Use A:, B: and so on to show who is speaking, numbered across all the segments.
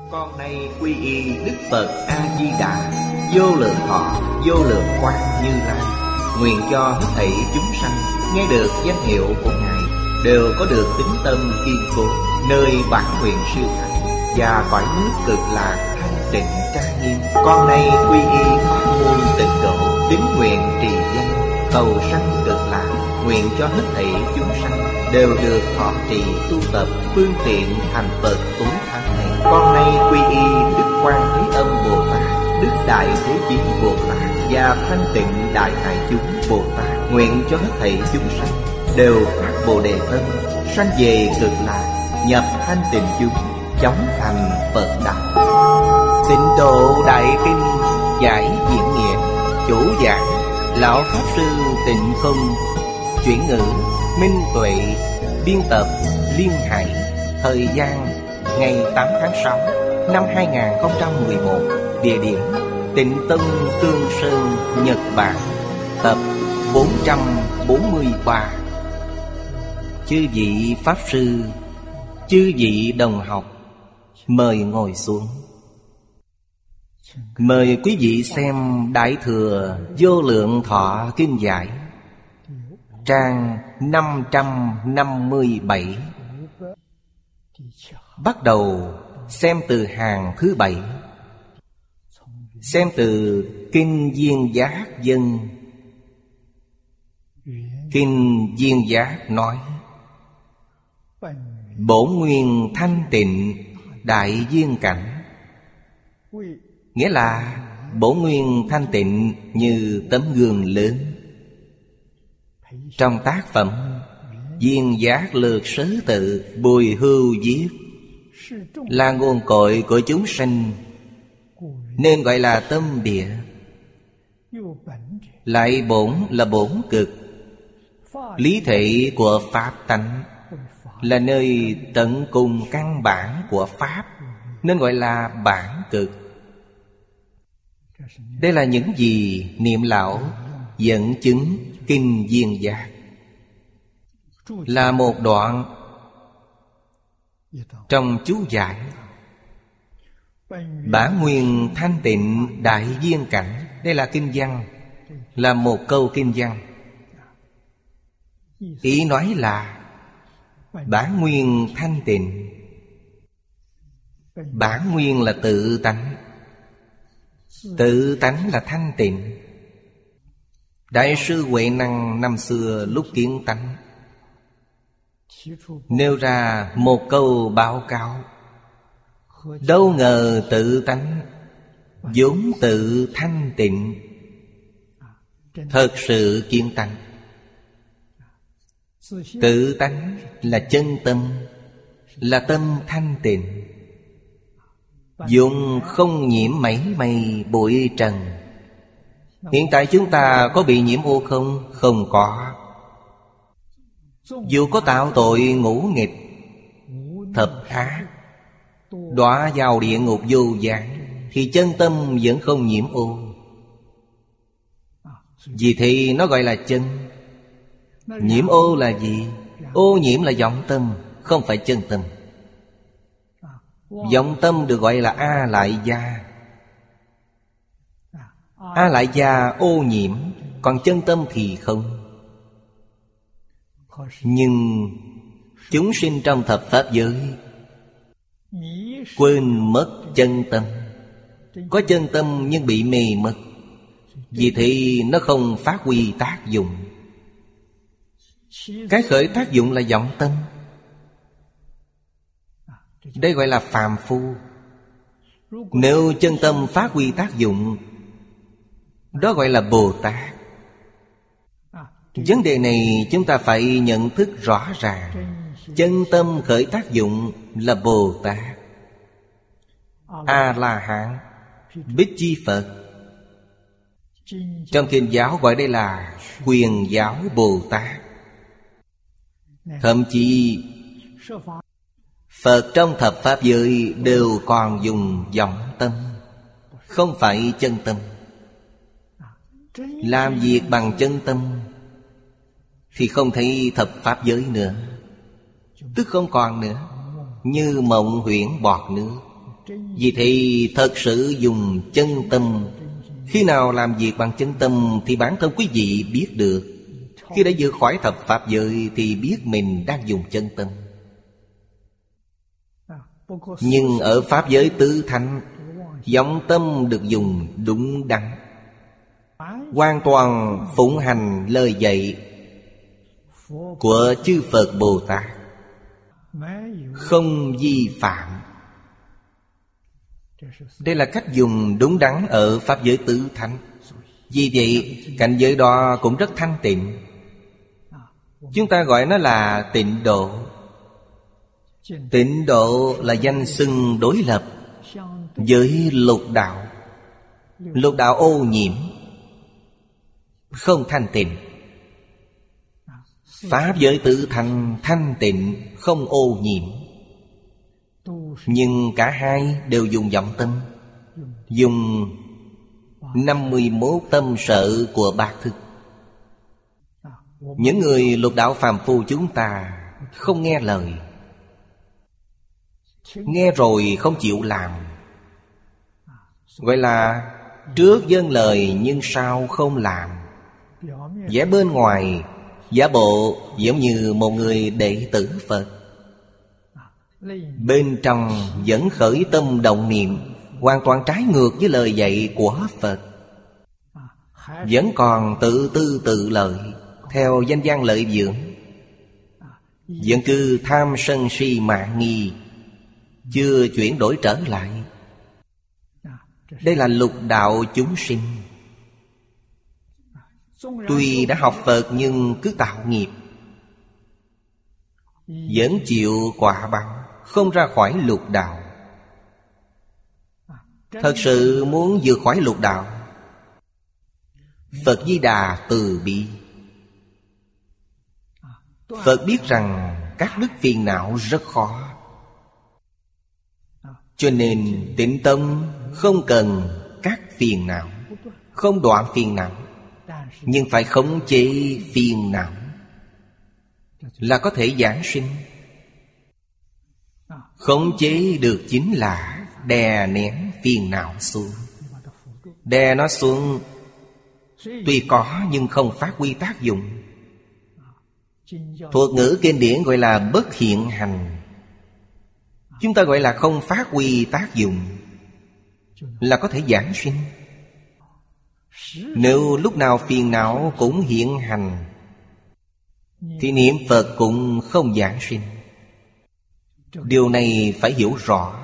A: Con nay quy y Đức Phật A-di-đà, vô lượng thọ, vô lượng quang Như Lai. Nguyện cho hết thảy chúng sanh nghe được danh hiệu của Ngài đều có được tín tâm kiên cố, nơi bản nguyện siêu thắng và cõi nước cực lạc thanh tịnh trang nghiêm. Con nay quy y pháp môn Tịnh Độ, tín nguyện trì danh cầu sanh cực lạc. Nguyện cho hết thảy chúng sanh đều được thọ trì tu tập phương tiện thành Phật tối thắng này. Con nay quy y Đức Quan Thế Âm Bồ Tát, Đức Đại Thế Chí Bồ Tát và Thanh Tịnh Đại Hải Chúng Bồ Tát. Nguyện cho hết thảy chúng sanh đều phát Bồ Đề tâm, sanh về cực lạc, nhập thanh tịnh chúng, chóng thành Phật đạo. Tịnh Độ Đại Kinh giải diễn nghĩa. Chủ giảng Lão Pháp Sư Tịnh Không. Chuyển ngữ Minh Tuệ. Biên tập Liên Hải. Thời gian ngày 8 tháng 6 năm 2011. Địa điểm Tịnh Tông Tương Sơn, Nhật Bản. Tập 443. Chư vị Pháp Sư, chư vị đồng học, mời ngồi xuống. Mời quý vị xem Đại Thừa Vô Lượng Thọ Kinh Giải, trang 557. Bắt đầu xem từ hàng thứ 7. Xem từ Kinh Duyên Giác Dân. Kinh Duyên Giác nói: bổn nguyên thanh tịnh đại duyên cảnh. Nghĩa là bổn nguyên thanh tịnh như tấm gương lớn. Trong tác phẩm Duyên Giác Lược Sớ Tự Bùi Hưu viết là nguồn cội của chúng sanh, nên gọi là tâm địa. Lại bổn là bổn cực, lý thể của Pháp tánh, là nơi tận cùng căn bản của Pháp, nên gọi là bản cực. Đây là những gì Niệm Lão dẫn chứng Kinh Duyên Giác. Là một đoạn trong chú giải. Bản nguyên thanh tịnh đại duyên cảnh. Đây là kinh văn, là một câu kinh văn. Ý nói là bản nguyên thanh tịnh. Bản nguyên là tự tánh. Tự tánh là thanh tịnh. Đại sư Huệ Năng năm xưa lúc kiến tánh nêu ra một câu báo cáo: đâu ngờ tự tánh vốn tự thanh tịnh. Thật sự kiến tánh. Tự tánh là chân tâm, là tâm thanh tịnh, vốn không nhiễm mảy may bụi trần. Hiện tại chúng ta có bị nhiễm ô không? Không có. Dù có tạo tội ngũ nghịch, thập ác, đọa vào địa ngục vô gián, thì chân tâm vẫn không nhiễm ô. Vì thế nó gọi là chân. Nhiễm ô là gì? Ô nhiễm là vọng tâm, không phải chân tâm. Vọng tâm được gọi là A Lại Gia. A Lại Gia ô nhiễm, còn chân tâm thì không. Nhưng chúng sinh trong thập pháp giới quên mất chân tâm. Có chân tâm nhưng bị mê mất. Vì thế nó không phát huy tác dụng. Cái khởi tác dụng là vọng tâm. Đây gọi là phàm phu. Nếu chân tâm phát huy tác dụng, đó gọi là Bồ Tát. Vấn đề này chúng ta phải nhận thức rõ ràng. Chân tâm khởi tác dụng là Bồ Tát. A-la-hán, Bích Chi Phật. Trong Kinh giáo gọi đây là Quyền giáo Bồ Tát. Thậm chí Phật trong thập pháp giới đều còn dùng vọng tâm, không phải chân tâm. Làm việc bằng chân tâm thì không thấy thập pháp giới nữa, tức không còn nữa. Như mộng huyễn bọt nước, Vì thì thật sự dùng chân tâm. Khi nào làm việc bằng chân tâm thì bản thân quý vị biết được. Khi đã vượt khỏi thập pháp giới thì biết mình đang dùng chân tâm. Nhưng ở pháp giới tứ thánh, vọng tâm được dùng đúng đắn, hoàn toàn phụng hành lời dạy của chư Phật Bồ Tát, không vi phạm. Đây là cách dùng đúng đắn ở pháp giới tứ thánh. Vì vậy cảnh giới đó cũng rất thanh tịnh. Chúng ta gọi nó là tịnh độ. Tịnh độ là danh xưng đối lập với lục đạo. Lục đạo ô nhiễm, không thanh tịnh. Pháp giới tứ thánh thanh tịnh, không ô nhiễm. Nhưng cả hai đều dùng vọng tâm, dùng 51 tâm sở của bát thức. Những người lục đạo phàm phu chúng ta không nghe lời, nghe rồi không chịu làm, gọi là trước dâng lời nhưng sau không làm. Vẻ bên ngoài giả bộ giống như một người đệ tử Phật, bên trong vẫn khởi tâm động niệm hoàn toàn trái ngược với lời dạy của Phật. Vẫn còn tự tư tự lợi, theo danh văn lợi dưỡng, vẫn cứ tham sân si mạn nghi, chưa chuyển đổi trở lại. Đây là lục đạo chúng sinh. Tuy đã học Phật nhưng cứ tạo nghiệp, vẫn chịu quả báo, không ra khỏi lục đạo. Thật sự muốn vượt khỏi lục đạo, Phật Di Đà từ bi. Phật biết rằng các đức phiền não rất khó, cho nên tịnh tâm không cần các phiền não, không đoạn phiền não, nhưng phải khống chế phiền não là có thể giảng sinh. Khống chế được chính là đè nén phiền não xuống. Đè nó xuống tuy có nhưng không phát huy tác dụng. Thuật ngữ kinh điển gọi là bất hiện hành. Chúng ta gọi là không phát huy tác dụng, là có thể giảng sinh. Nếu lúc nào phiền não cũng hiện hành thì niệm Phật cũng không giảng sinh. Điều này phải hiểu rõ.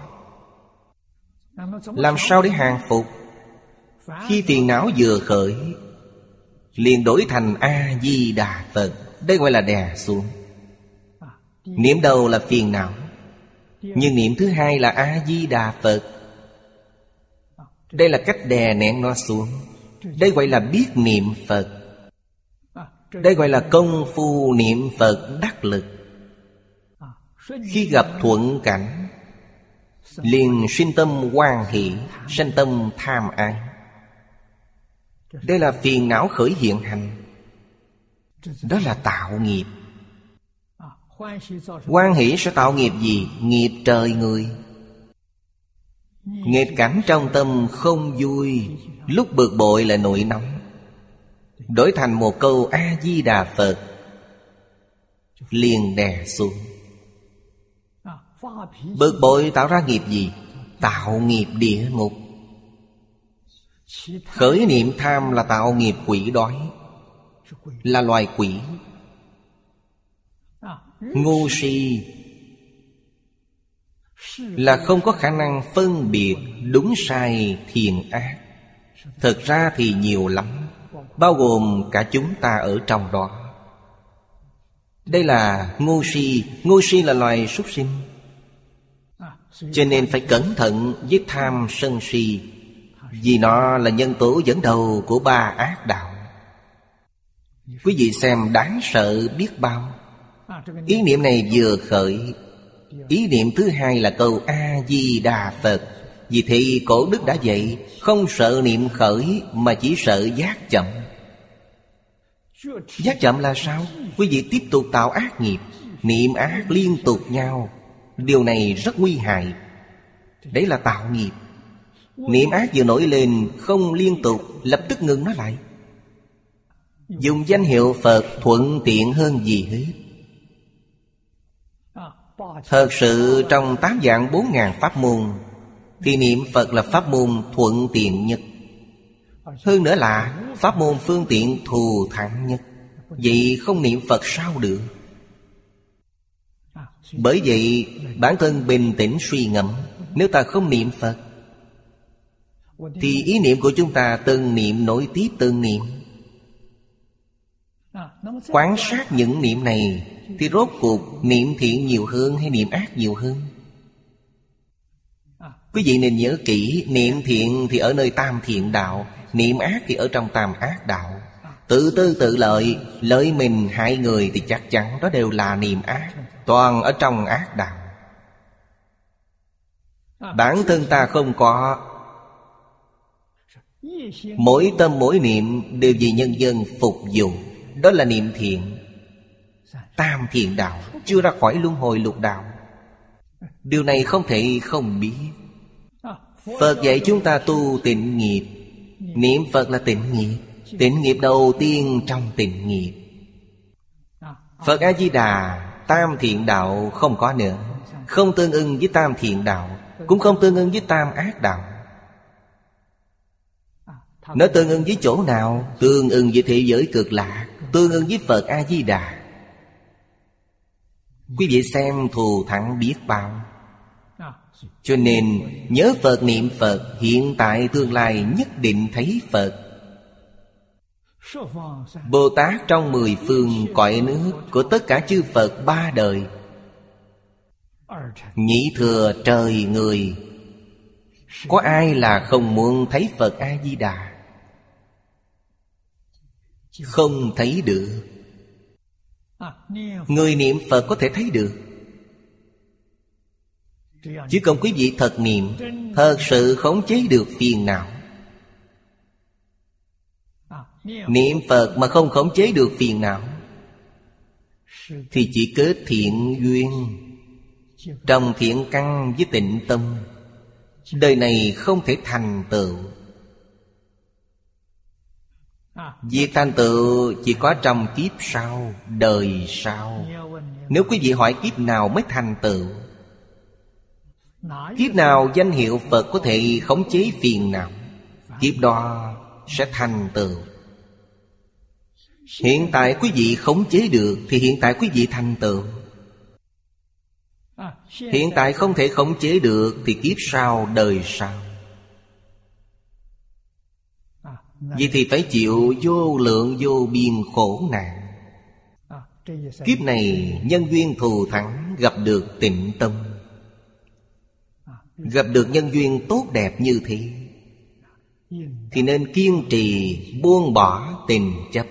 A: Làm sao để hàng phục? Khi phiền não vừa khởi liền đổi thành A-di-đà Phật. Đây gọi là đè xuống. Niệm đầu là phiền não, nhưng niệm thứ hai là A-di-đà Phật. Đây là cách đè nén nó xuống. Đây gọi là biết niệm Phật. Đây gọi là công phu niệm Phật đắc lực. Khi gặp thuận cảnh liền sinh tâm hoan hỷ, sanh tâm tham ái. Đây là phiền não khởi hiện hành. Đó là tạo nghiệp. Hoan hỷ sẽ tạo nghiệp gì? Nghiệp trời người. Nghịch cảnh trong tâm không vui, lúc bực bội lại nổi nóng, đổi thành một câu A-di-đà Phật liền đè xuống. Bực bội tạo ra nghiệp gì? Tạo nghiệp địa ngục. Khởi niệm tham là tạo nghiệp quỷ đói, là loài quỷ. Ngu si là không có khả năng phân biệt đúng sai thiện ác. Thực ra thì nhiều lắm, bao gồm cả chúng ta ở trong đó. Đây là ngu si. Ngu si là loài súc sinh. Cho nên phải cẩn thận với tham sân si, vì nó là nhân tố dẫn đầu của ba ác đạo. Quý vị xem đáng sợ biết bao. Ý niệm này vừa khởi, ý niệm thứ hai là câu A-di-đà Phật. Vì thế cổ đức đã dạy, không sợ niệm khởi mà chỉ sợ giác chậm. Giác chậm là sao? Quý vị tiếp tục tạo ác nghiệp, niệm ác liên tục nhau. Điều này rất nguy hại. Đấy là tạo nghiệp. Niệm ác vừa nổi lên, không liên tục, lập tức ngừng nó lại. Dùng danh hiệu Phật thuận tiện hơn gì hết. Thật sự trong 8 vạn 4.000 pháp môn thì niệm Phật là pháp môn thuận tiện nhất. Hơn nữa là pháp môn phương tiện thù thắng nhất. Vậy không niệm Phật sao được? Bởi vậy bản thân bình tĩnh suy ngẫm, nếu ta không niệm Phật thì ý niệm của chúng ta từng niệm nối tiếp từng niệm. Quan sát những niệm này thì rốt cuộc niệm thiện nhiều hơn hay niệm ác nhiều hơn? Quý vị nên nhớ kỹ, niệm thiện thì ở nơi tam thiện đạo, niệm ác thì ở trong tam ác đạo. Tự tư tự lợi, lợi mình hại người thì chắc chắn đó đều là niệm ác, toàn ở trong ác đạo. Bản thân ta không có, mỗi tâm mỗi niệm đều vì nhân dân phục vụ, đó là niệm thiện. Tam thiện đạo, chưa ra khỏi luân hồi lục đạo. Điều này không thể không biết. Phật dạy chúng ta tu tịnh nghiệp. Niệm Phật là tịnh nghiệp, tịnh nghiệp đầu tiên trong tịnh nghiệp. Phật A-di-đà, tam thiện đạo không có nữa, không tương ưng với tam thiện đạo, cũng không tương ưng với tam ác đạo. Nó tương ưng với chỗ nào? Tương ưng với thế giới cực lạc, tương ưng với Phật A-di-đà. Quý vị xem thù thắng biết bao. Cho nên nhớ Phật niệm Phật, hiện tại tương lai nhất định thấy Phật. Bồ Tát trong 10 phương cõi nước của tất cả chư Phật 3 đời, nhị thừa trời người, có ai là không muốn thấy Phật A-di-đà? Không thấy được. Người niệm Phật có thể thấy được. Chỉ cần quý vị thật niệm, thật sự khống chế được phiền não. Niệm Phật mà không khống chế được phiền não thì chỉ kết thiện duyên, trồng thiện căn với tịnh tâm, đời này không thể thành tựu. Việc thành tựu chỉ có trong kiếp sau, đời sau. Nếu quý vị hỏi kiếp nào mới thành tựu, kiếp nào danh hiệu Phật có thể khống chế phiền não, kiếp đó sẽ thành tựu. Hiện tại quý vị khống chế được thì hiện tại quý vị thành tựu. Hiện tại không thể khống chế được thì kiếp sau, đời sau. Vậy thì phải chịu vô lượng vô biên khổ nạn. Kiếp này nhân duyên thù thắng, gặp được tịnh tâm, gặp được nhân duyên tốt đẹp như thế, thì nên kiên trì buông bỏ tình chấp,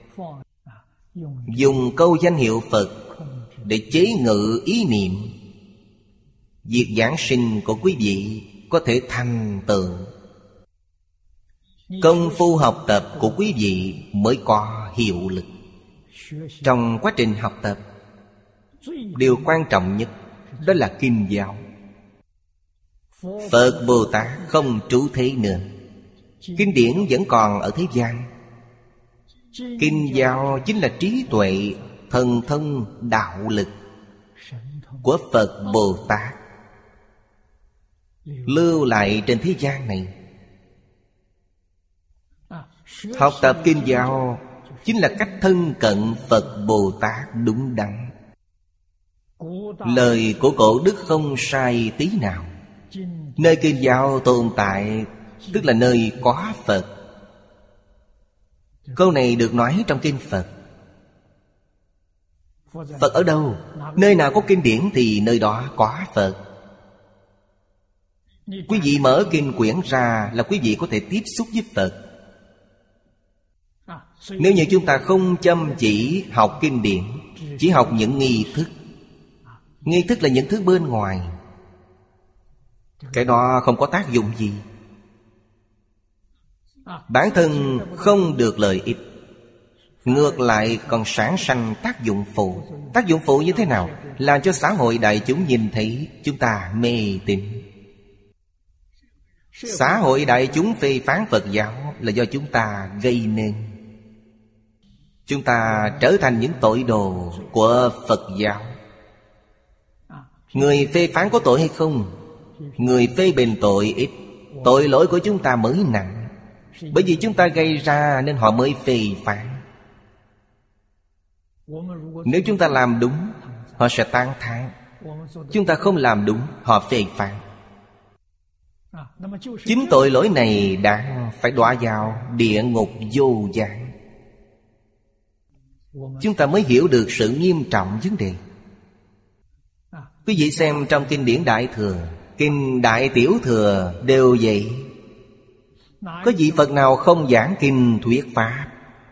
A: dùng câu danh hiệu Phật để chế ngự ý niệm. Việc giảng sinh của quý vị có thể thành tựu. Công phu học tập của quý vị mới có hiệu lực. Trong quá trình học tập, điều quan trọng nhất đó là kinh giáo. Phật Bồ Tát không trú thế nữa, kinh điển vẫn còn ở thế gian. Kinh giáo chính là trí tuệ, thần thông, đạo lực của Phật Bồ Tát lưu lại trên thế gian này. Học tập kinh giáo chính là cách thân cận Phật Bồ Tát đúng đắn. Lời của cổ đức không sai tí nào. Nơi kinh giáo tồn tại tức là nơi có Phật. Câu này được nói trong kinh Phật. Phật ở đâu? Nơi nào có kinh điển thì nơi đó có Phật. Quý vị mở kinh quyển ra là quý vị có thể tiếp xúc với Phật. Nếu như chúng ta không chăm chỉ học kinh điển, chỉ học những nghi thức, nghi thức là những thứ bên ngoài, cái đó không có tác dụng gì. Bản thân không được lợi ích, ngược lại còn sản sanh tác dụng phụ. Tác dụng phụ như thế nào? Làm cho xã hội đại chúng nhìn thấy chúng ta mê tín. Xã hội đại chúng phê phán Phật giáo là do chúng ta gây nên. Chúng ta trở thành những tội đồ của Phật giáo. Người phê phán có tội hay không? Người phê bình tội ít. Tội lỗi của chúng ta mới nặng. Bởi vì chúng ta gây ra nên họ mới phê phán. Nếu chúng ta làm đúng, họ sẽ tán thán. Chúng ta không làm đúng, họ phê phán. Chính tội lỗi này đã phải đọa vào địa ngục vô gián. Chúng ta mới hiểu được sự nghiêm trọng vấn đề. Quý vị xem trong kinh điển Đại Thừa, kinh Đại Tiểu Thừa đều vậy. Có vị Phật nào không giảng kinh thuyết Pháp?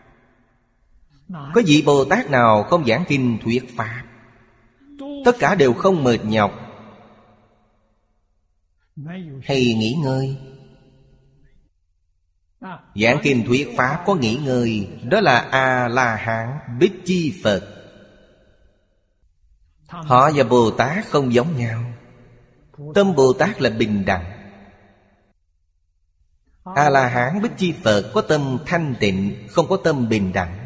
A: Có vị Bồ Tát nào không giảng kinh thuyết Pháp? Tất cả đều không mệt nhọc hay nghỉ ngơi. Giảng kinh thuyết Pháp có nghỉ ngơi, đó là A-la-hán Bích Chi Phật. Họ và Bồ Tát không giống nhau. Tâm Bồ Tát là bình đẳng. A-la-hán Bích Chi Phật có tâm thanh tịnh, không có tâm bình đẳng.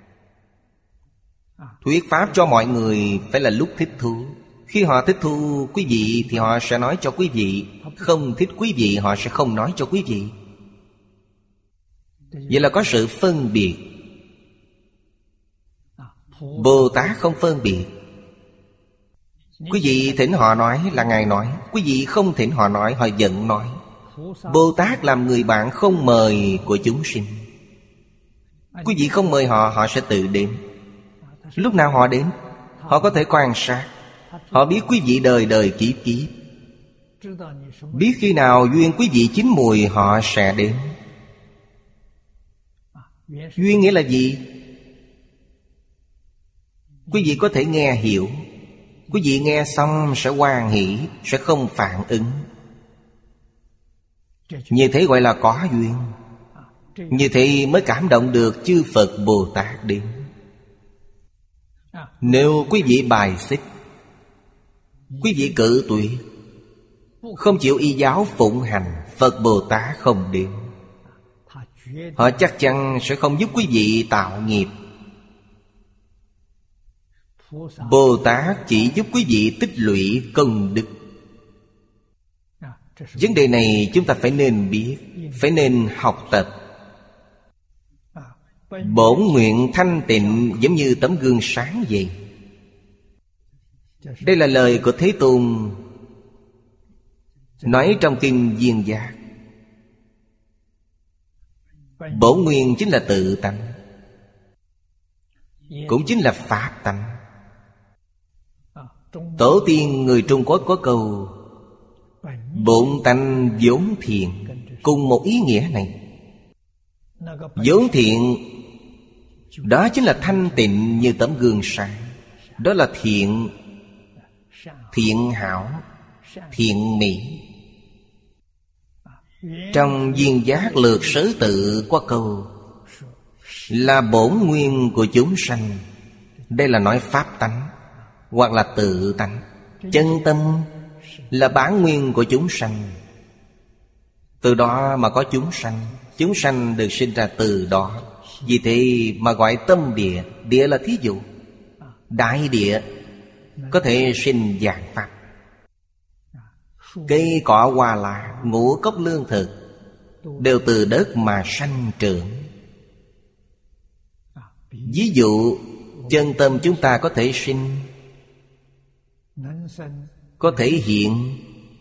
A: Thuyết Pháp cho mọi người phải là lúc thích thú. Khi họ thích thú quý vị thì họ sẽ nói cho quý vị. Không thích quý vị họ sẽ không nói cho quý vị. Vậy là có sự phân biệt. Bồ Tát không phân biệt. Quý vị thỉnh họ nói là Ngài nói. Quý vị không thỉnh họ nói, họ giận nói. Bồ Tát làm người bạn không mời của chúng sinh. Quý vị không mời họ, họ sẽ tự đến. Lúc nào họ đến? Họ có thể quan sát. Họ biết quý vị đời đời kiếp kiếp. Biết khi nào duyên quý vị chín mùi họ sẽ đến. Duyên nghĩa là gì? Quý vị có thể nghe hiểu. Quý vị nghe xong sẽ hoan hỷ, sẽ không phản ứng. Như thế gọi là có duyên. Như thế mới cảm động được chư Phật Bồ Tát đến. Nếu quý vị bài xích, quý vị cự tuyệt, không chịu y giáo phụng hành, Phật Bồ Tát không đến. Họ chắc chắn sẽ không giúp quý vị tạo nghiệp. Bồ Tát chỉ giúp quý vị tích lũy công đức. Vấn đề này chúng ta phải nên biết, phải nên học tập. Bổn nguyện thanh tịnh giống như tấm gương sáng vậy. Đây là lời của Thế Tôn nói trong kinh Viên Giác. Bổn nguyên chính là tự tánh, cũng chính là pháp tánh. Tổ tiên người Trung Quốc có câu bổn tánh vốn thiện, cùng một ý nghĩa này. Vốn thiện đó chính là thanh tịnh như tấm gương sáng. Đó là thiện, thiện hảo, thiện mỹ. Trong Viên Giác Lược Sớ Tự có câu là bổn nguyên của chúng sanh. Đây là nói pháp tánh hoặc là tự tánh. Chân tâm là bản nguyên của chúng sanh. Từ đó mà có chúng sanh. Chúng sanh được sinh ra từ đó. Vì thế mà gọi tâm địa. Địa là thí dụ. Đại địa có thể sinh vạn pháp. Cây cỏ hoa lá, ngũ cốc lương thực đều từ đất mà sanh trưởng. Ví dụ chân tâm chúng ta có thể sinh, có thể hiện.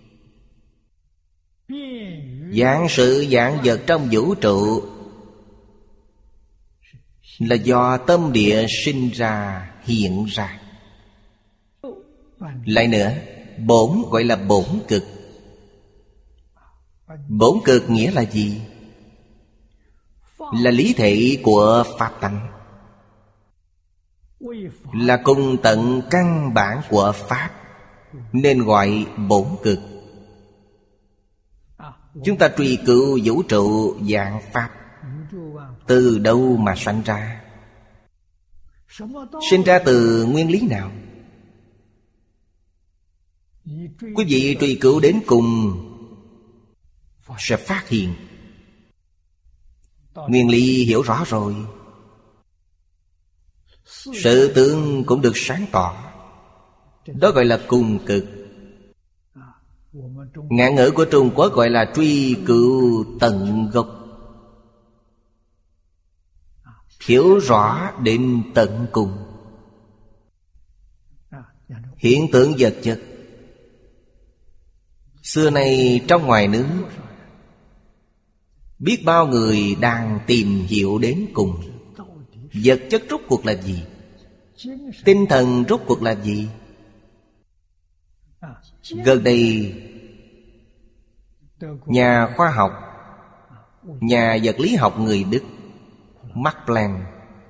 A: Vạn sự vạn vật trong vũ trụ là do tâm địa sinh ra, hiện ra. Lại nữa, bổn gọi là bổn cực. Bổn cực nghĩa là gì? Là lý thể của pháp tánh, là cùng tận căn bản của pháp, nên gọi bổn cực. Chúng ta truy cứu vũ trụ vạn pháp, từ đâu mà sanh ra? Sinh ra từ nguyên lý nào? Quý vị truy cứu đến cùng, sẽ phát hiện. Nguyên lý hiểu rõ rồi, sự tướng cũng được sáng tỏ. Đó gọi là cùng cực. Ngạn ngữ của Trung Quốc gọi là truy cửu tận gốc, hiểu rõ đến tận cùng. Hiện tượng vật chất xưa nay trong ngoài nước, biết bao người đang tìm hiểu đến cùng. Vật chất rốt cuộc là gì? Tinh thần rốt cuộc là gì? Gần đây, nhà khoa học, nhà vật lý học người Đức Max Planck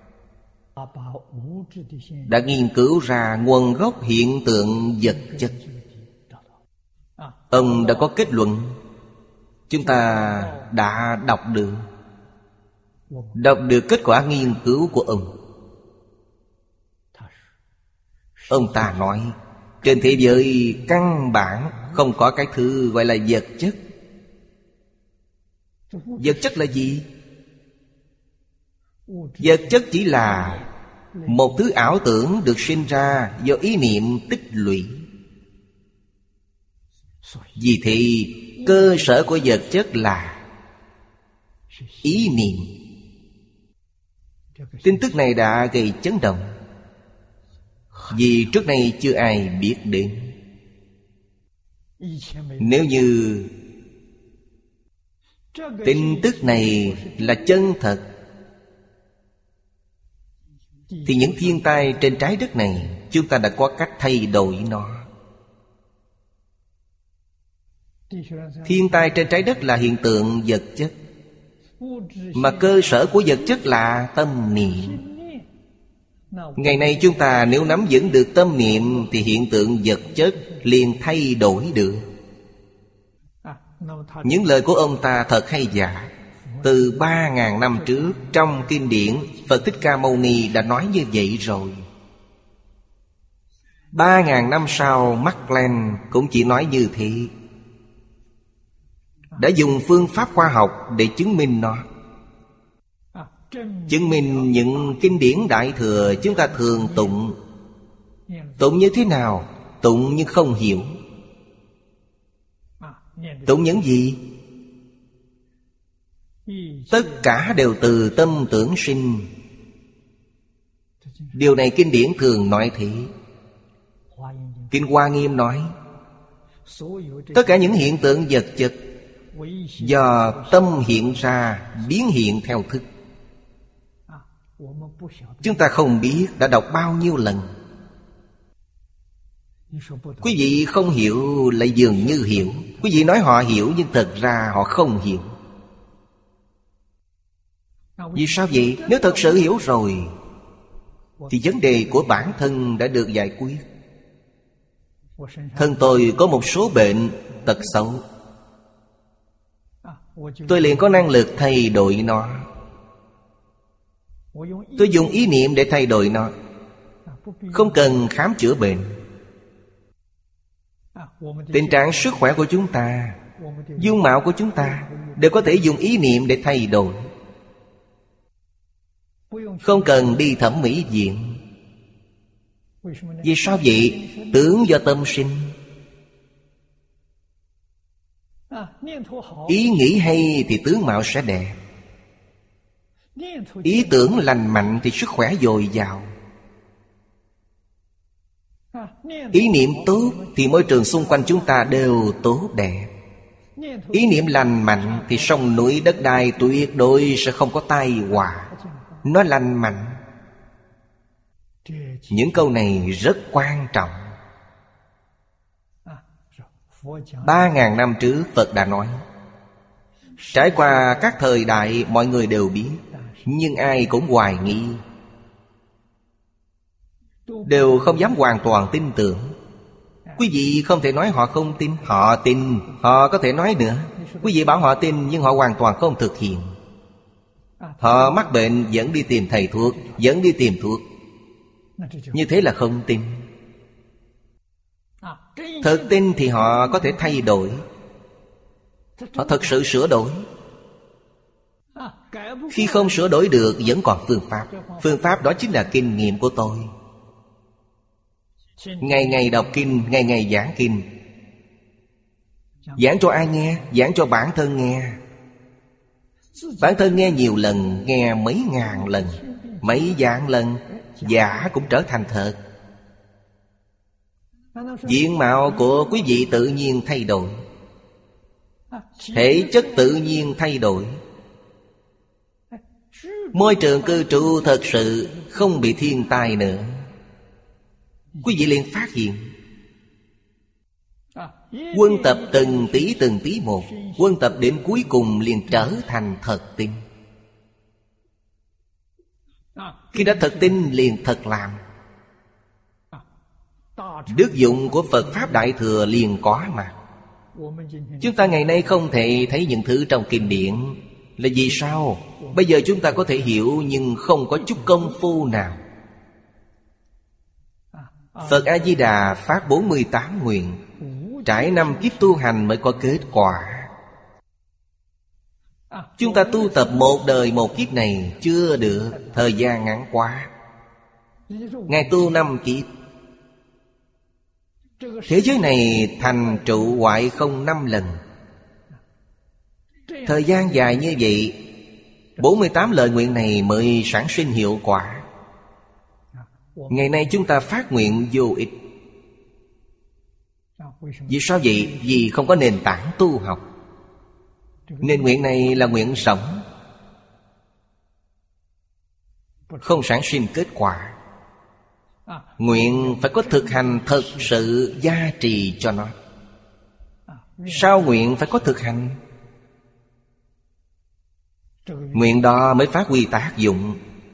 A: đã nghiên cứu ra nguồn gốc hiện tượng vật chất. Ông đã có kết luận, chúng ta đã đọc được kết quả nghiên cứu của ông. Ông ta nói, trên thế giới căn bản không có cái thứ gọi là vật chất. Vật chất là gì? Vật chất chỉ là một thứ ảo tưởng được sinh ra do ý niệm tích lũy. Vì thế, cơ sở của vật chất là ý niệm. Tin tức này đã gây chấn động, vì trước nay chưa ai biết đến. Nếu như tin tức này là chân thật, thì những thiên tai trên trái đất này chúng ta đã có cách thay đổi nó. Thiên tai trên trái đất là hiện tượng vật chất, mà cơ sở của vật chất là tâm niệm. Ngày nay chúng ta nếu nắm vững được tâm niệm, thì hiện tượng vật chất liền thay đổi được. Những lời của ông ta thật hay giả. Từ 3.000 năm trước, trong kinh điển, Phật Thích Ca Mâu Ni đã nói như vậy rồi. 3.000 năm sau, Max Planck cũng chỉ nói như thế, đã dùng phương pháp khoa học để chứng minh nó. Chứng minh những kinh điển Đại Thừa chúng ta thường tụng. Tụng như thế nào? Tụng nhưng không hiểu. Tụng những gì? Tất cả đều từ tâm tưởng sinh. Điều này kinh điển thường nói thế. Kinh Hoa Nghiêm nói, tất cả những hiện tượng vật chất do tâm hiện ra, biến hiện theo thức. Chúng ta không biết đã đọc bao nhiêu lần. Quý vị không hiểu lại dường như hiểu. Quý vị nói họ hiểu, nhưng thật ra họ không hiểu. Vì sao vậy? Nếu thật sự hiểu rồi, thì vấn đề của bản thân đã được giải quyết. Thân tôi có một số bệnh tật xấu, tôi liền có năng lực thay đổi nó. Tôi dùng ý niệm để thay đổi nó, không cần khám chữa bệnh. Tình trạng sức khỏe của chúng ta, dung mạo của chúng ta đều có thể dùng ý niệm để thay đổi, không cần đi thẩm mỹ viện. Vì sao vậy? Tưởng do tâm sinh. Ý nghĩ hay thì tướng mạo sẽ đẹp. Ý tưởng lành mạnh thì sức khỏe dồi dào. Ý niệm tốt thì môi trường xung quanh chúng ta đều tốt đẹp. Ý niệm lành mạnh thì sông núi đất đai tuyệt đối sẽ không có tai họa. Nó lành mạnh. Những câu này rất quan trọng. 3.000 năm trước Phật đã nói. Trải qua các thời đại mọi người đều biết, nhưng ai cũng hoài nghi, đều không dám hoàn toàn tin tưởng. Quý vị không thể nói họ không tin. Họ tin, họ có thể nói nữa. Quý vị bảo họ tin, nhưng họ hoàn toàn không thực hiện. Họ mắc bệnh vẫn đi tìm thầy thuốc, vẫn đi tìm thuốc. Như thế là không tin. Thật tin thì họ có thể thay đổi. Họ thật sự sửa đổi. Khi không sửa đổi được vẫn còn phương pháp. Phương pháp đó chính là kinh nghiệm của tôi. Ngày ngày đọc kinh, ngày ngày giảng kinh. Giảng cho ai nghe? Giảng cho bản thân nghe. Bản thân nghe nhiều lần, nghe mấy ngàn lần, mấy vạn lần, giả cũng trở thành thật. Diện mạo của quý vị tự nhiên thay đổi, thể chất tự nhiên thay đổi. Môi trường cư trú thật sự không bị thiên tai nữa. Quý vị liền phát hiện. Quân tập từng tí một. Quân tập đến cuối cùng liền trở thành thật tin. Khi đã thật tin liền thật làm. Đức dụng của Phật Pháp Đại Thừa liền có mặt. Chúng ta ngày nay không thể thấy những thứ trong kinh điển. Là vì sao? Bây giờ chúng ta có thể hiểu nhưng không có chút công phu nào. Phật A-di-đà phát 48 nguyện, trải 5 kiếp tu hành mới có kết quả. Chúng ta tu tập một đời một kiếp này chưa được, thời gian ngắn quá. Ngài tu 5 kiếp. Thế giới này thành trụ hoại không 5 lần. Thời gian dài như vậy, 48 lời nguyện này mới sản sinh hiệu quả. Ngày nay chúng ta phát nguyện vô ích. Vì sao vậy? Vì không có nền tảng tu học. Nên nguyện này là nguyện sống, không sản sinh kết quả. Nguyện phải có thực hành thật sự gia trì cho nó. Sao nguyện phải có thực hành? Nguyện đó mới phát huy tác dụng.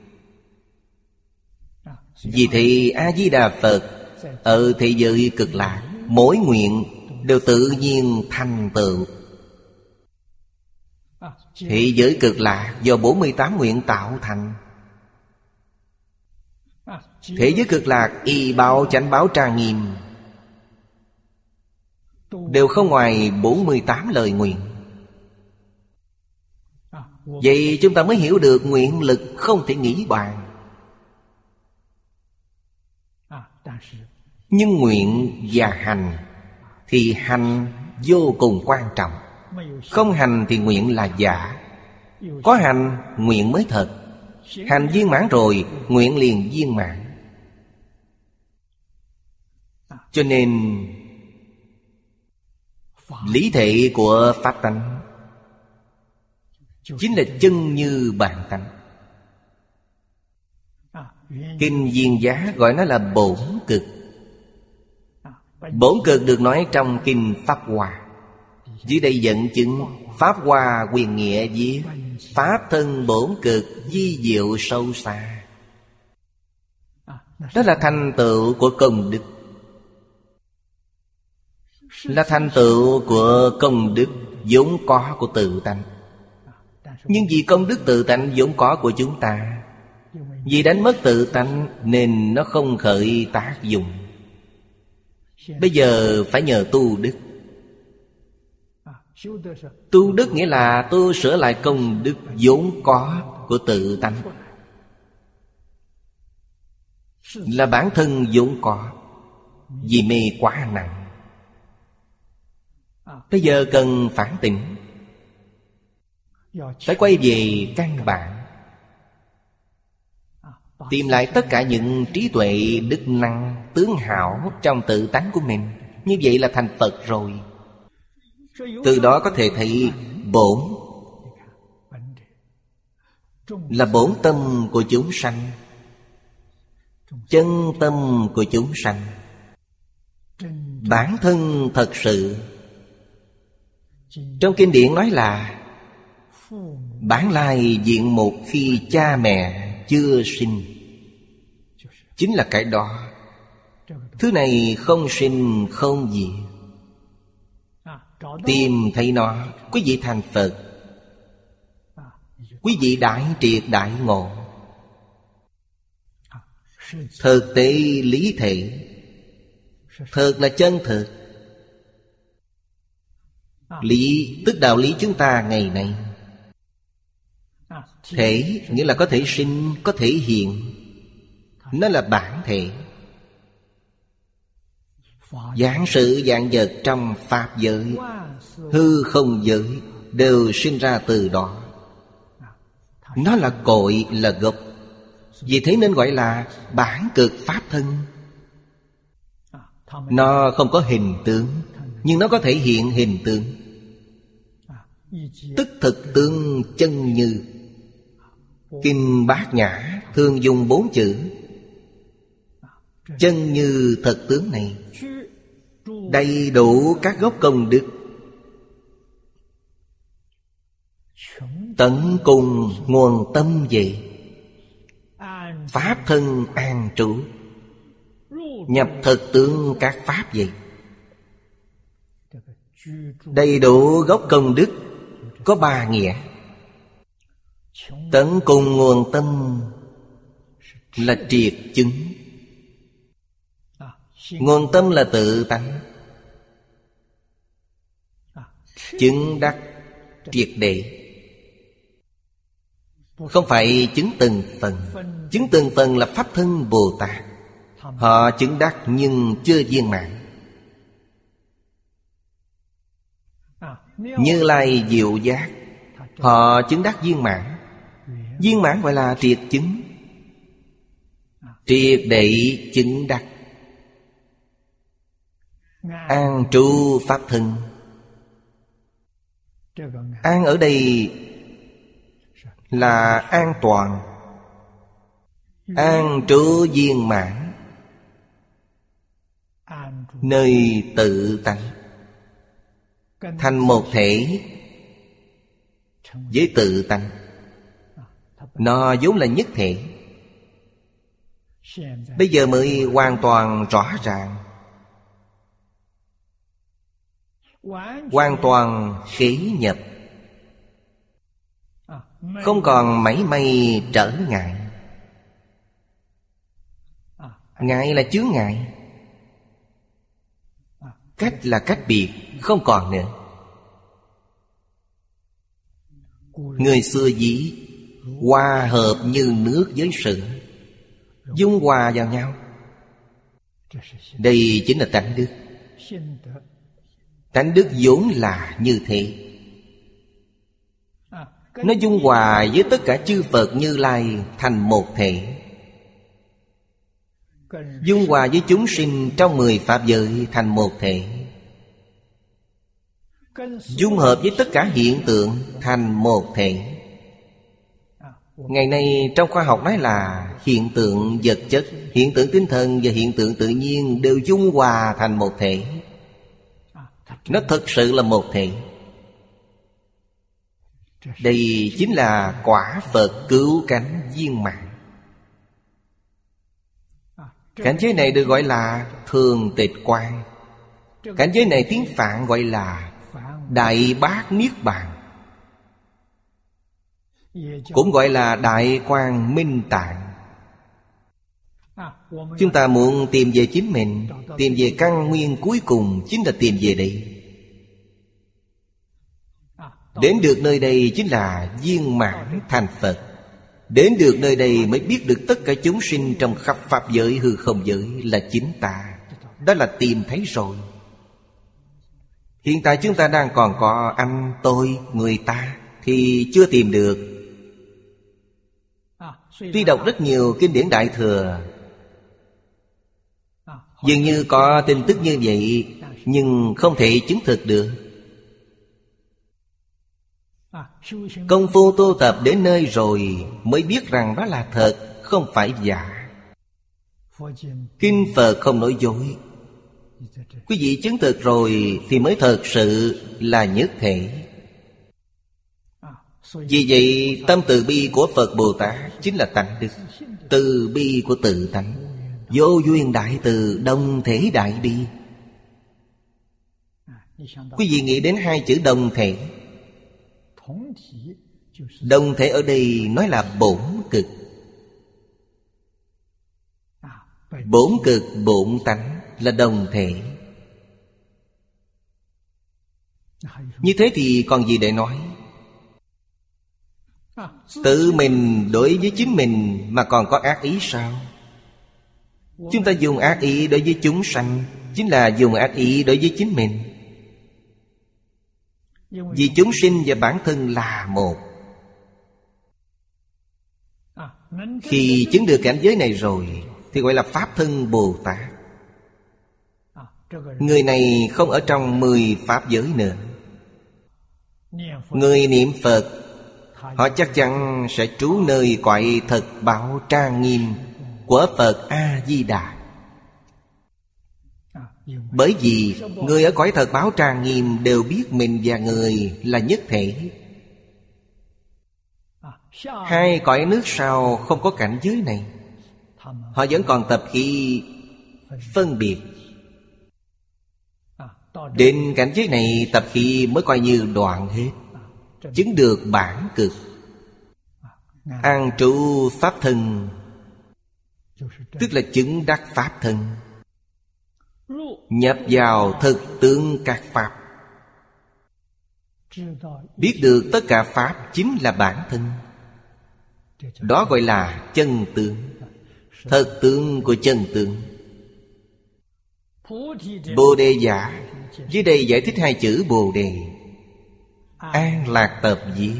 A: Vì thì A-di-đà Phật ở thế giới cực lạc, mỗi nguyện đều tự nhiên thành tựu. Thế giới cực lạc do 48 nguyện tạo thành. Thế giới cực lạc y báo chánh báo trang nghiêm, đều không ngoài 48 lời nguyện. Vậy chúng ta mới hiểu được nguyện lực không thể nghĩ bàn. Nhưng nguyện và hành thì hành vô cùng quan trọng. Không hành thì nguyện là giả. Có hành, nguyện mới thật. Hành viên mãn rồi, nguyện liền viên mãn. Cho nên lý thể của Pháp tánh chính là chân như bản tánh. Kinh Viên Giá gọi nó là bổn cực. Bổn cực được nói trong Kinh Pháp Hoa. Dưới đây dẫn chứng Pháp Hoa quyền nghĩa viết: Pháp thân bổn cực di diệu sâu xa. Đó là thành tựu của công đức, là thành tựu của công đức vốn có của tự tánh. Nhưng vì công đức tự tánh vốn có của chúng ta, vì đánh mất tự tánh nên nó không khởi tác dụng. Bây giờ phải nhờ tu đức. Tu đức nghĩa là tu sửa lại công đức vốn có của tự tánh, là bản thân vốn có. Vì mê quá nặng, bây giờ cần phản tỉnh, phải quay về căn bản, tìm lại tất cả những trí tuệ, đức năng, tướng hảo trong tự tánh của mình. Như vậy là thành Phật rồi. Từ đó có thể thấy bổn là bổn tâm của chúng sanh, chân tâm của chúng sanh, bản thân thật sự. Trong kinh điển nói là bản lai diện mục khi cha mẹ chưa sinh. Chính là cái đó. Thứ này không sinh không diệt. Tìm thấy nó, quý vị thành Phật. Quý vị đại triệt đại ngộ. Thực tế lý thể, thực là chân thực. Lý tức đạo lý chúng ta ngày nay. Thể nghĩa là có thể sinh, có thể hiện. Nó là bản thể. Vạn sự vạn vật trong pháp giới, hư không giới đều sinh ra từ đó. Nó là cội, là gốc. Vì thế nên gọi là bản cực pháp thân. Nó không có hình tướng, nhưng nó có thể hiện hình tướng. Tức thực tương chân như. Kinh Bát Nhã thường dùng 4 chữ. Chân như thật tướng này đầy đủ các gốc công đức, tận cùng nguồn tâm vậy. Pháp thân an trú, nhập thực tướng các pháp vậy. Đầy đủ gốc công đức có 3 nghĩa. Tận cùng nguồn tâm là triệt chứng. Nguồn tâm là tự tánh. Chứng đắc triệt để. Không phải chứng từng phần. Chứng từng phần là Pháp thân Bồ Tát. Họ chứng đắc nhưng chưa viên mãn. Như Lai Diệu Giác, họ chứng đắc viên mãn. Viên mãn gọi là triệt chứng. Triệt để chứng đắc. An trú pháp thân. An ở đây là an toàn. An trú viên mãn, nơi tự tánh, thành một thể với tự tánh. Nó vốn là nhất thể. Bây giờ mới hoàn toàn rõ ràng, hoàn toàn khế nhập, không còn mảy may trở ngại. Ngại là chướng ngại, cách là cách biệt, không còn nữa. Người xưa dĩ hòa hợp như nước với sữa, dung hòa vào nhau. Đây chính là tánh đức. Tánh đức vốn là như thế. Nó dung hòa với tất cả chư Phật Như Lai thành một thể. Dung hòa với chúng sinh trong 10 pháp giới thành một thể. Dung hợp với tất cả hiện tượng thành một thể. Ngày nay trong khoa học nói là hiện tượng vật chất, hiện tượng tinh thần và hiện tượng tự nhiên đều dung hòa thành một thể. Nó thật sự là một thể. Đây chính là quả Phật cứu cánh viên mãn. Cảnh giới này được gọi là thường tịch quan. Cảnh giới này tiếng Phạn gọi là Đại Bát Niết Bàn, cũng gọi là Đại Quang Minh Tạng. Chúng ta muốn tìm về chính mình, tìm về căn nguyên cuối cùng, chính là tìm về đây. Đến được nơi đây chính là viên mãn thành Phật. Đến được nơi đây mới biết được tất cả chúng sinh trong khắp pháp giới hư không giới là chính ta. Đó là tìm thấy rồi. Hiện tại chúng ta đang còn có anh, tôi, người ta thì chưa tìm được. Tuy đọc rất nhiều kinh điển Đại Thừa, dường như có tin tức như vậy, nhưng không thể chứng thực được. Công phu tu tập đến nơi rồi mới biết rằng đó là thật, không phải giả. Kinh Phật không nói dối. Quý vị chứng thực rồi thì mới thật sự là nhất thể. Vì vậy tâm từ bi của Phật Bồ Tát chính là tánh đức. Từ bi của tự tánh, vô duyên đại từ, đồng thể đại bi. Quý vị nghĩ đến 2 chữ đồng thể. Đồng thể ở đây nói là bổn cực. Bổn cực, bổn tánh là đồng thể. Như thế thì còn gì để nói. Tự mình đối với chính mình mà còn có ác ý sao? Chúng ta dùng ác ý đối với chúng sanh, chính là dùng ác ý đối với chính mình. Vì chúng sinh và bản thân là một. Khi chứng được cảnh giới này rồi thì gọi là Pháp Thân Bồ Tát. Người này không ở trong 10 Pháp giới nữa. Người niệm Phật, họ chắc chắn sẽ trú nơi cõi thật bảo trang nghiêm của Phật A-di-đà. Bởi vì người ở cõi thật báo trang nghiêm đều biết mình và người là nhất thể. Hai cõi nước sau không có cảnh giới này, họ vẫn còn tập khí phân biệt. Đến cảnh giới này tập khí mới coi như đoạn hết, chứng được bản cực. An trụ Pháp Thân, tức là chứng đắc Pháp Thân. Nhập vào thực tướng các Pháp, biết được tất cả Pháp chính là bản thân. Đó gọi là chân tướng, thật tướng của chân tướng. Bồ Đề Giả, dưới đây giải thích hai chữ Bồ Đề. An Lạc Tập viết,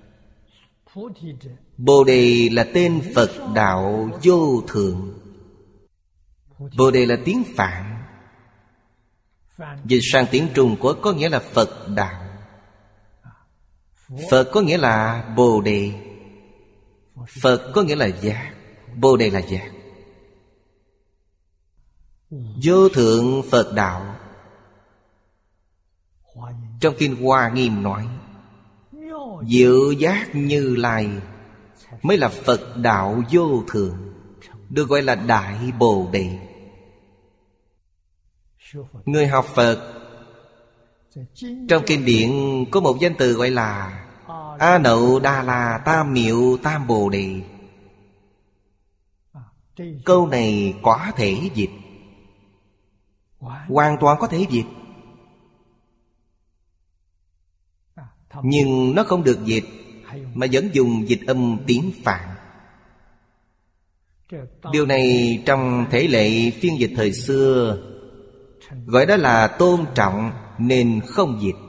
A: Bồ Đề là tên Phật đạo vô thượng. Bồ Đề là tiếng Phạn, dịch sang tiếng Trung Quốc có nghĩa là Phật đạo. Phật có nghĩa là Bồ Đề, Phật có nghĩa là giác, Bồ Đề là giác. Vô thượng Phật đạo, trong Kinh Hoa Nghiêm nói, diệu giác Như Lai mới là Phật đạo vô thượng, được gọi là Đại Bồ Đề. Người học Phật, trong kinh điển có một danh từ gọi là A Nậu Đà La Tam Miệu Tam Bồ Đề. Câu này có thể dịch, hoàn toàn có thể dịch, nhưng nó không được dịch, mà vẫn dùng dịch âm tiếng Phạn. Điều này trong thể lệ phiên dịch thời xưa gọi đó là tôn trọng nên không dịch.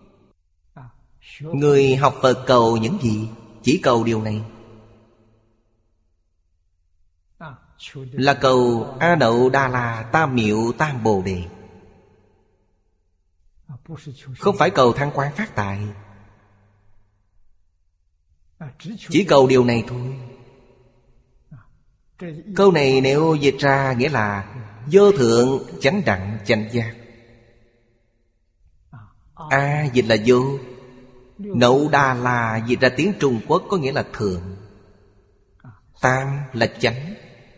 A: Người học Phật cầu những gì? Chỉ cầu điều này, là cầu A Đậu Đà La Tam Miệu Tam Bồ Đề. Không phải cầu thăng quan phát tài, chỉ cầu điều này thôi. Câu này nếu dịch ra nghĩa là vô thượng chánh đẳng chánh giác. A dịch là vô, Nậu Đà La dịch ra tiếng Trung Quốc có nghĩa là thượng, tam là chánh,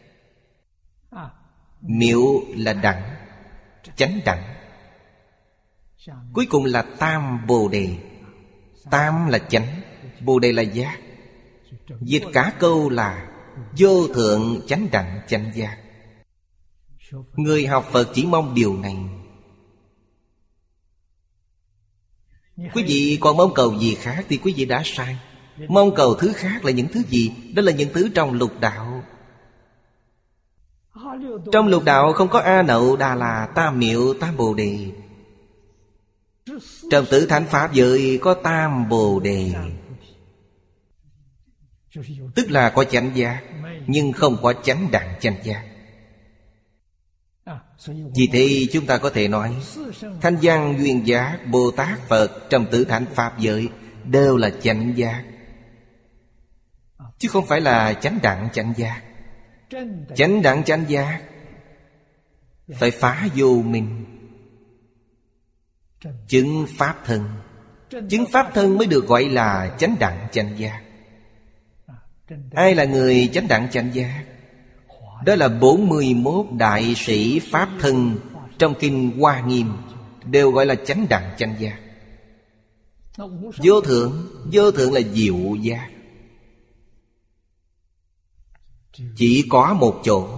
A: miệu là đẳng, chánh đẳng, cuối cùng là Tam Bồ Đề. Tam là chánh, Bồ Đề là giác. Dịch cả câu là vô thượng chánh đẳng chánh giác. Người học Phật chỉ mong điều này. Quý vị còn mong cầu gì khác thì quý vị đã sai. Mong cầu thứ khác là những thứ gì? Đó là những thứ trong lục đạo. Trong lục đạo không có A Nậu Đà La Tam Miệu Tam Bồ Đề. Trong Tứ Thánh Pháp giới có Tam Bồ Đề, tức là có chánh giác, nhưng không có chánh đẳng chánh giác. Vì thế chúng ta có thể nói Thanh Văn Duyên Giác Bồ Tát Phật trong Tứ Thánh Pháp giới đều là chánh giác, chứ không phải là chánh đẳng chánh giác. Chánh đẳng chánh giác phải phá vô minh, chứng Pháp Thân. Chứng Pháp Thân mới được gọi là chánh đẳng chánh giác. Ai là người chánh đẳng chánh giác? Đó là 41 đại sĩ Pháp Thân trong Kinh Hoa Nghiêm đều gọi là chánh đẳng chánh giác. Vô thượng là diệu giác. Chỉ có một chỗ.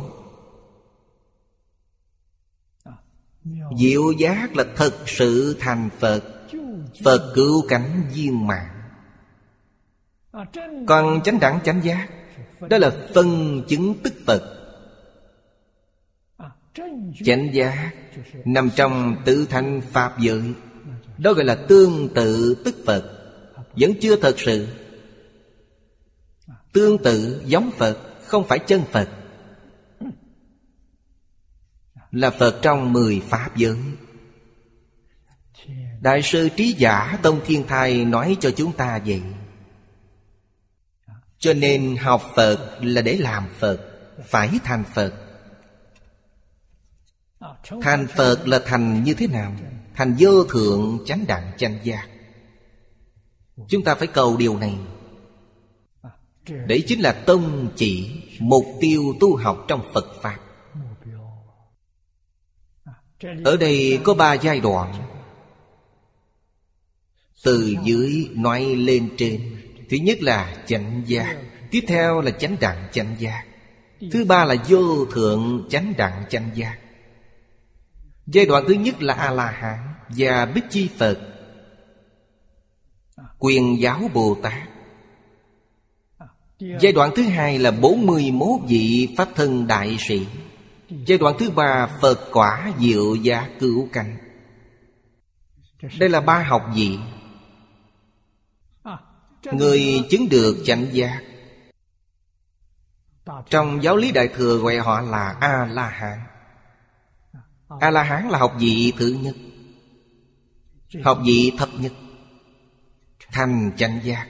A: Diệu giác là thật sự thành Phật, Phật cứu cánh viên mãn. Còn chánh đẳng chánh giác, đó là phân chứng tức Phật. Chánh giác nằm trong tự thành Pháp giới, đó gọi là tương tự tức Phật. Vẫn chưa thật sự. Tương tự giống Phật, không phải chân Phật. Là Phật trong 10 Pháp giới. Đại sư Trí Giả Tông Thiên Thai nói cho chúng ta vậy. Cho nên học Phật là để làm Phật, phải thành Phật. Thành Phật là thành như thế nào? Thành vô thượng chánh đẳng chánh giác. Chúng ta phải cầu điều này. Đấy chính là tông chỉ, mục tiêu tu học trong Phật Pháp. Ở đây có 3 giai đoạn. Từ dưới nói lên trên. Thứ nhất là chánh giác, tiếp theo là chánh đẳng chánh giác, thứ ba là vô thượng chánh đẳng chánh giác. Giai đoạn thứ nhất là A-la-hán và Bích Chi Phật, Quyền Giáo Bồ Tát. Giai đoạn thứ hai là 41 vị Pháp Thân Đại Sĩ. Giai đoạn thứ ba Phật quả diệu giác cứu cánh. Đây là 3 học vị. Người chứng được chánh giác, trong giáo lý Đại Thừa gọi họ là A-la-hán. A-la-hán là học vị thứ nhất, học vị thấp nhất, thành chánh giác.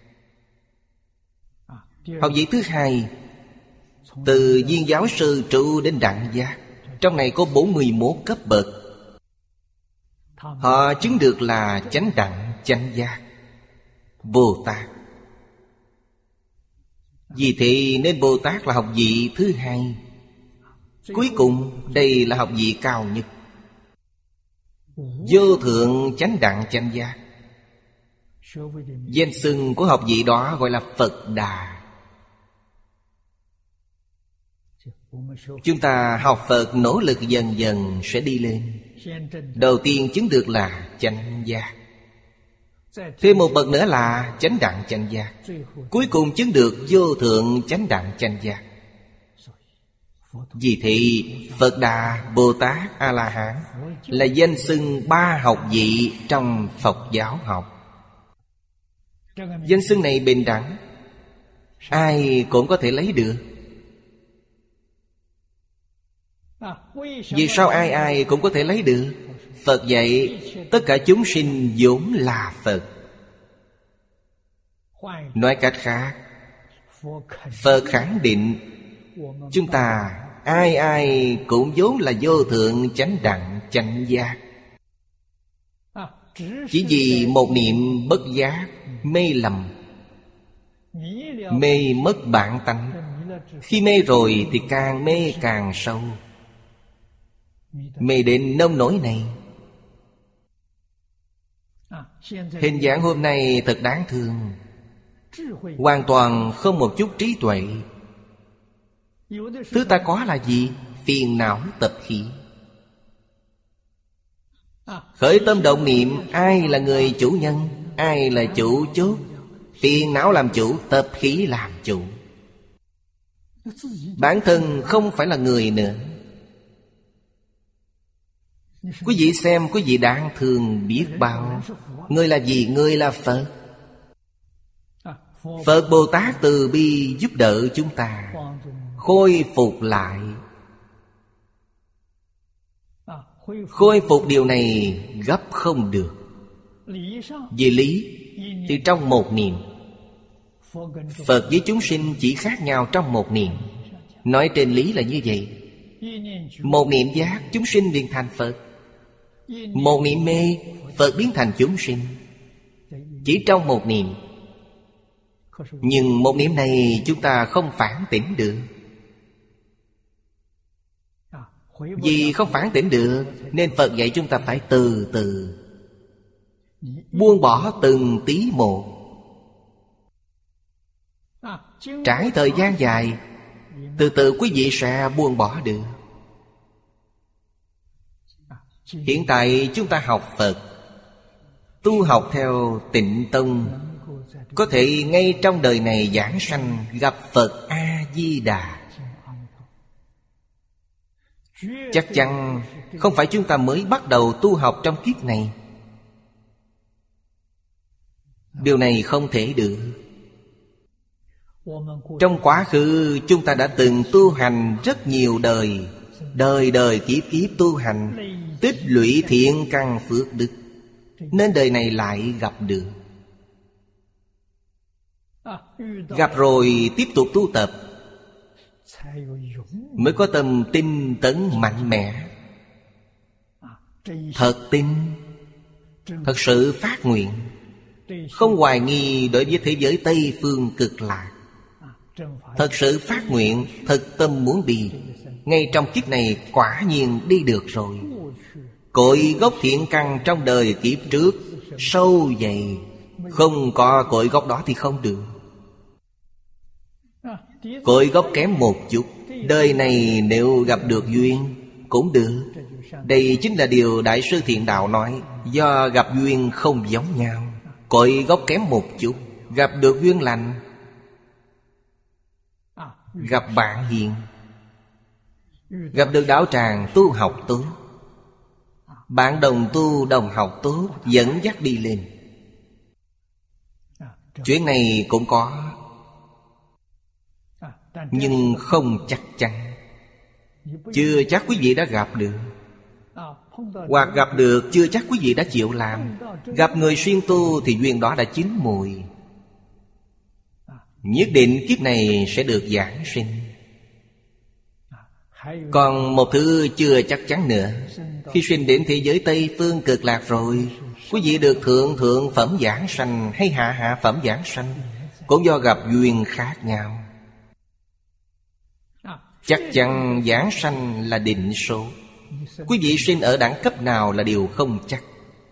A: Học vị thứ hai, từ viên giáo sư trụ đến đẳng giác. Trong này có 41 cấp bậc. Họ chứng được là chánh đẳng chánh giác Bồ Tát. Vì thế nên Bồ Tát là học vị thứ hai. Cuối cùng đây là học vị cao nhất, vô thượng chánh đẳng chánh giác. Danh xưng của học vị đó gọi là Phật Đà. Chúng ta học Phật nỗ lực dần dần sẽ đi lên. Đầu tiên chứng được là chánh giác, thêm một bậc nữa là chánh đẳng chánh giác, cuối cùng chứng được vô thượng chánh đẳng chánh giác. Vì thế Phật Đà, Bồ Tát, A-la-hán là danh xưng 3 học vị trong Phật giáo học. Danh xưng này bình đẳng, ai cũng có thể lấy được. Vì sao ai cũng có thể lấy được? Phật dạy tất cả chúng sinh vốn là Phật. Nói cách khác, Phật khẳng định chúng ta ai cũng vốn là vô thượng chánh đẳng chánh giác. Chỉ vì một niệm bất giác, mê lầm, mê mất bản tánh. Khi mê rồi thì càng mê càng sâu, mê đến nông nỗi này. Hình dạng hôm nay thật đáng thương, hoàn toàn không một chút trí tuệ. Thứ ta có là gì? Phiền não tập khí. Khởi tâm động niệm, ai là người chủ nhân? Ai là chủ chốt? Phiền não làm chủ, tập khí làm chủ. Bản thân không phải là người nữa. Quý vị xem, quý vị đáng thương biết bao. Người là gì? Người là Phật. Phật Bồ Tát từ bi giúp đỡ chúng ta khôi phục lại. Khôi phục điều này gấp không được. Về lý thì trong một niệm, Phật với chúng sinh chỉ khác nhau trong một niệm. Nói trên lý là như vậy. Một niệm giác, chúng sinh biến thành Phật. Một niệm mê, Phật biến thành chúng sinh. Chỉ trong một niệm. Nhưng một niệm này chúng ta không phản tỉnh được. Vì không phản tỉnh được nên Phật dạy chúng ta phải từ từ buông bỏ từng tí một. Trải thời gian dài, từ từ quý vị sẽ buông bỏ được. Hiện tại chúng ta học Phật, Tu học theo Tịnh Tông, có thể ngay trong đời này giảng sanh gặp Phật A-di-đà. Chắc chắn không phải chúng ta mới bắt đầu tu học trong kiếp này. Điều này không thể được. Trong quá khứ chúng ta đã từng tu hành rất nhiều đời, đời đời kiếp kiếp tu hành, tích lũy thiện căn phước đức, nên đời này lại gặp được. Gặp rồi tiếp tục tu tập, mới có tâm tinh tấn mạnh mẽ, thật tin, thật sự phát nguyện, không hoài nghi đối với thế giới Tây Phương Cực Lạc. Thật sự phát nguyện, thật tâm muốn đi. Ngay trong kiếp này quả nhiên đi được rồi. Cội gốc thiện căn trong đời kiếp trước sâu dày, không có cội gốc đó thì không được. Cội gốc kém một chút, đời này nếu gặp được duyên cũng được. Đây chính là điều Đại sư Thiện Đạo nói, do gặp duyên không giống nhau. Cội gốc kém một chút, gặp được duyên lành, gặp bạn hiền, gặp được đạo tràng tu học tốt, bạn đồng tu đồng học tốt, dẫn dắt đi lên. Chuyện này cũng có, nhưng không chắc chắn. Chưa chắc quý vị đã gặp được, hoặc gặp được chưa chắc quý vị đã chịu làm. Gặp người xuyên tu thì duyên đó đã chín mùi, nhất định kiếp này sẽ được giảng sinh. Còn một thứ chưa chắc chắn nữa. Khi sinh đến thế giới Tây Phương Cực Lạc rồi, quý vị được thượng phẩm giảng sanh hay hạ phẩm giảng sanh, cũng do gặp duyên khác nhau. Chắc chắn giảng sanh là định số. Quý vị sinh ở đẳng cấp nào là điều không chắc.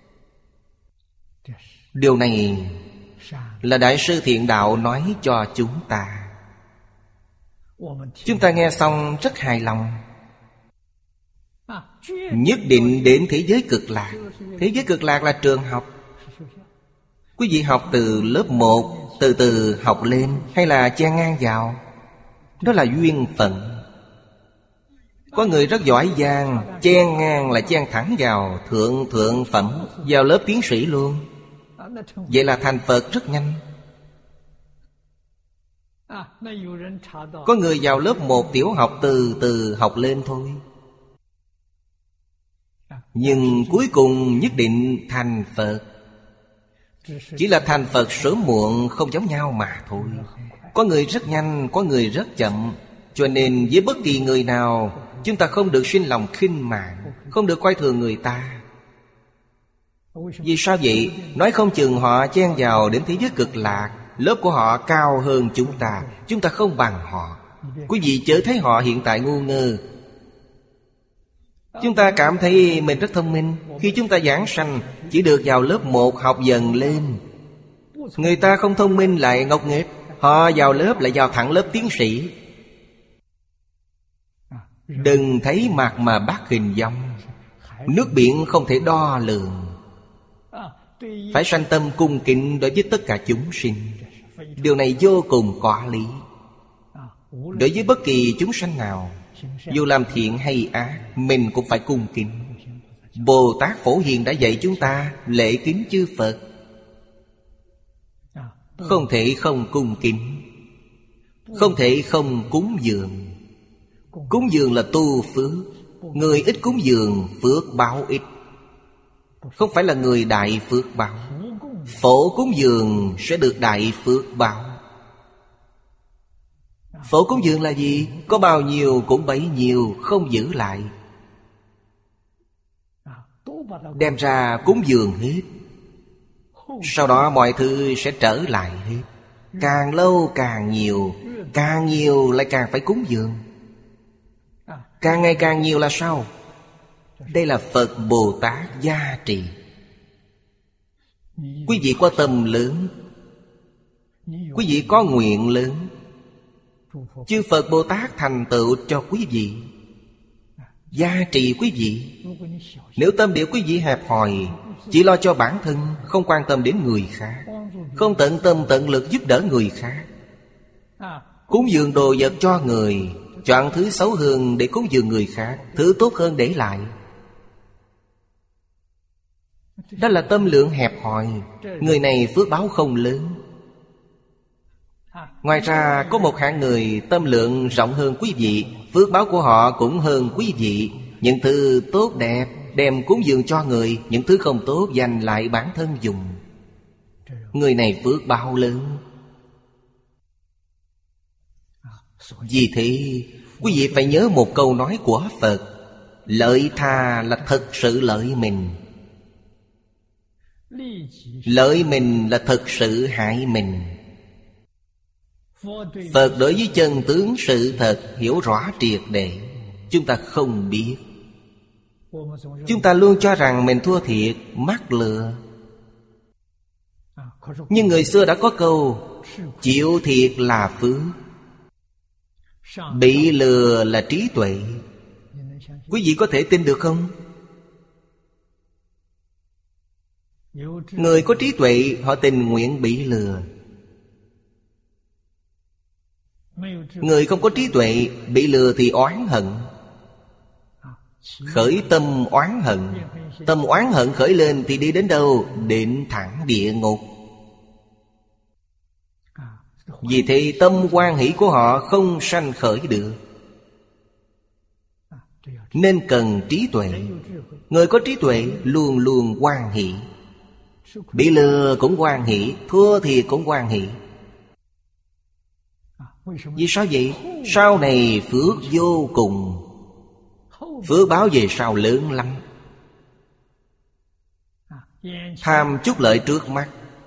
A: Điều này là Đại sư Thiện Đạo nói cho chúng ta. Chúng ta nghe xong rất hài lòng. Nhất định đến thế giới Cực Lạc. Thế giới Cực Lạc là trường học. Quý vị học từ lớp 1, từ từ học lên, hay là chen ngang vào, đó là duyên phận. Có người rất giỏi giang, chen ngang là chen thẳng vào thượng phẩm, vào lớp tiến sĩ luôn. Vậy là thành Phật rất nhanh. Có người vào lớp 1 tiểu học từ từ học lên thôi, nhưng cuối cùng nhất định thành Phật. Chỉ là thành Phật sớm muộn không giống nhau mà thôi. Có người rất nhanh, có người rất chậm. Cho nên với bất kỳ người nào, chúng ta không được sinh lòng khinh mạn, không được coi thường người ta. Vì sao vậy? Nói không chừng họ chen vào đến thế giới Cực Lạc, lớp của họ cao hơn chúng ta không bằng họ. Quý vị chớ thấy họ hiện tại ngu ngơ. Chúng ta cảm thấy mình rất thông minh. Khi chúng ta giảng sanh chỉ được vào lớp 1 học dần lên. Người ta không thông minh lại ngốc nghếch, họ vào lớp lại vào thẳng lớp tiến sĩ. Đừng thấy mặt mà bắt hình dong. Nước biển không thể đo lường. Phải sanh tâm cung kính đối với tất cả chúng sinh. Điều này vô cùng có lý. Đối với bất kỳ chúng sanh nào, dù làm thiện hay ác, mình cũng phải cung kính. Bồ Tát Phổ Hiền đã dạy chúng ta lễ kính chư Phật. Không thể không cung kính, không thể không cúng dường. Cúng dường là tu phước. Người ít cúng dường, phước báo ít. Không phải là người đại phước báo. Phổ cúng dường sẽ được đại phước báo. Phổ cúng dường là gì? Có bao nhiêu cũng bấy nhiêu, không giữ lại. Đem ra cúng dường hết. Sau đó mọi thứ sẽ trở lại hết. Càng lâu càng nhiều lại càng phải cúng dường. Càng ngày càng nhiều là sao? Đây là Phật Bồ Tát gia trì. Quý vị có tâm lớn, quý vị có nguyện lớn, chư Phật Bồ Tát thành tựu cho quý vị. gia trì quý vị. Nếu tâm địa quý vị hẹp hòi, chỉ lo cho bản thân, không quan tâm đến người khác, không tận tâm tận lực giúp đỡ người khác, cúng dường đồ vật cho người, chọn thứ xấu hơn để cúng dường người khác, thứ tốt hơn để lại, đó là tâm lượng hẹp hòi. Người này phước báo không lớn. Ngoài ra có một hạng người tâm lượng rộng hơn quý vị, phước báo của họ cũng hơn quý vị. Những thứ tốt đẹp đem cúng dường cho người, những thứ không tốt dành lại bản thân dùng. Người này phước báo lớn. Vì thế quý vị phải nhớ một câu nói của Phật: lợi tha là thật sự lợi mình, lợi mình là thật sự hại mình. Phật đối với chân tướng sự thật hiểu rõ triệt để. Chúng ta không biết. Chúng ta luôn cho rằng mình thua thiệt, mắc lừa. Nhưng người xưa đã có câu: chịu thiệt là phước, bị lừa là trí tuệ. Quý vị có thể tin được không? Người có trí tuệ họ tình nguyện bị lừa. Người không có trí tuệ bị lừa thì oán hận, khởi tâm oán hận. Tâm oán hận khởi lên thì đi đến đâu? Đến thẳng địa ngục. Vì thế tâm hoan hỷ của họ không sanh khởi được. Nên cần trí tuệ. Người có trí tuệ luôn luôn hoan hỷ. Bị lừa cũng hoan hỷ, thua thì cũng hoan hỷ. Vì sao vậy? Sau này phước vô cùng. Phước báo về sau lớn lắm. Tham chút lợi trước mắt,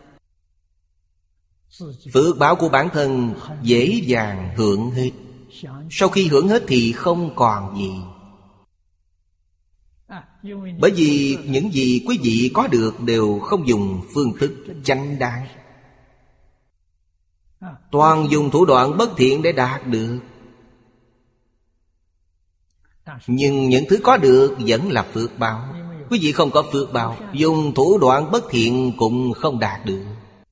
A: phước báo của bản thân dễ dàng hưởng hết. Sau khi hưởng hết thì không còn gì. Bởi vì những gì quý vị có được đều không dùng phương thức chánh đáng, toàn dùng thủ đoạn bất thiện để đạt được. Nhưng những thứ có được vẫn là phước báo. Quý vị không có phước báo, dùng thủ đoạn bất thiện cũng không đạt được.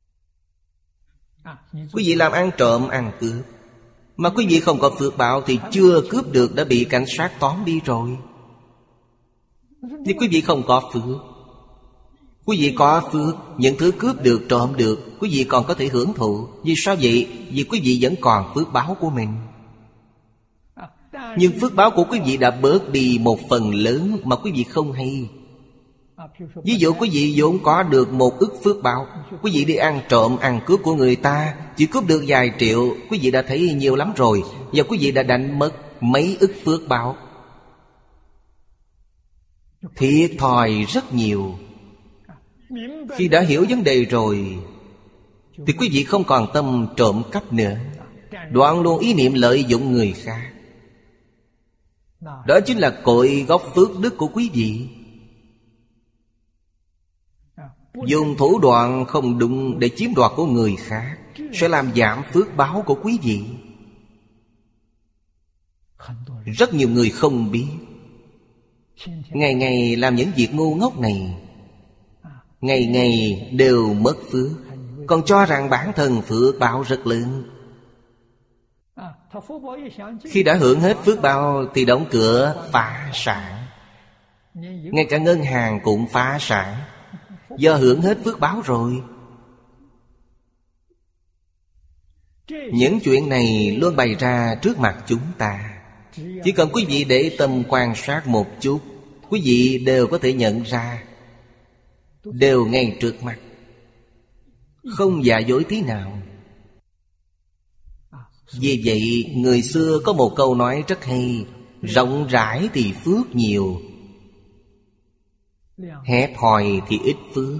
A: Quý vị làm ăn trộm, ăn cướp, mà quý vị không có phước báo thì chưa cướp được đã bị cảnh sát tóm đi rồi. Thì quý vị không có phước. Quý vị có phước, những thứ cướp được, trộm được, quý vị còn có thể hưởng thụ. Vì sao vậy? Vì quý vị vẫn còn phước báo của mình. Nhưng phước báo của quý vị đã bớt đi một phần lớn mà quý vị không hay. Ví dụ quý vị vốn có được 1 ức phước báo, quý vị đi ăn trộm, ăn cướp của người ta, chỉ cướp được vài triệu, quý vị đã thấy nhiều lắm rồi. Và quý vị đã đánh mất mấy ức phước báo, thiệt thòi rất nhiều. Khi đã hiểu vấn đề rồi thì quý vị không còn tâm trộm cắp nữa, đoạn luôn ý niệm lợi dụng người khác. Đó chính là cội gốc phước đức của quý vị. Dùng thủ đoạn không đúng để chiếm đoạt của người khác sẽ làm giảm phước báo của quý vị. Rất nhiều người không biết, ngày ngày làm những việc ngu ngốc này, ngày ngày đều mất phước, còn cho rằng bản thân phước báo rất lớn. Khi đã hưởng hết phước báo thì đóng cửa phá sản. Ngay cả ngân hàng cũng phá sản, do hưởng hết phước báo rồi. Những chuyện này luôn bày ra trước mặt chúng ta. Chỉ cần quý vị để tâm quan sát một chút, quý vị đều có thể nhận ra, đều ngay trước mắt, không giả dối tí nào. Vì vậy người xưa có một câu nói rất hay: rộng rãi thì phước nhiều, hẹp hòi thì ít phước.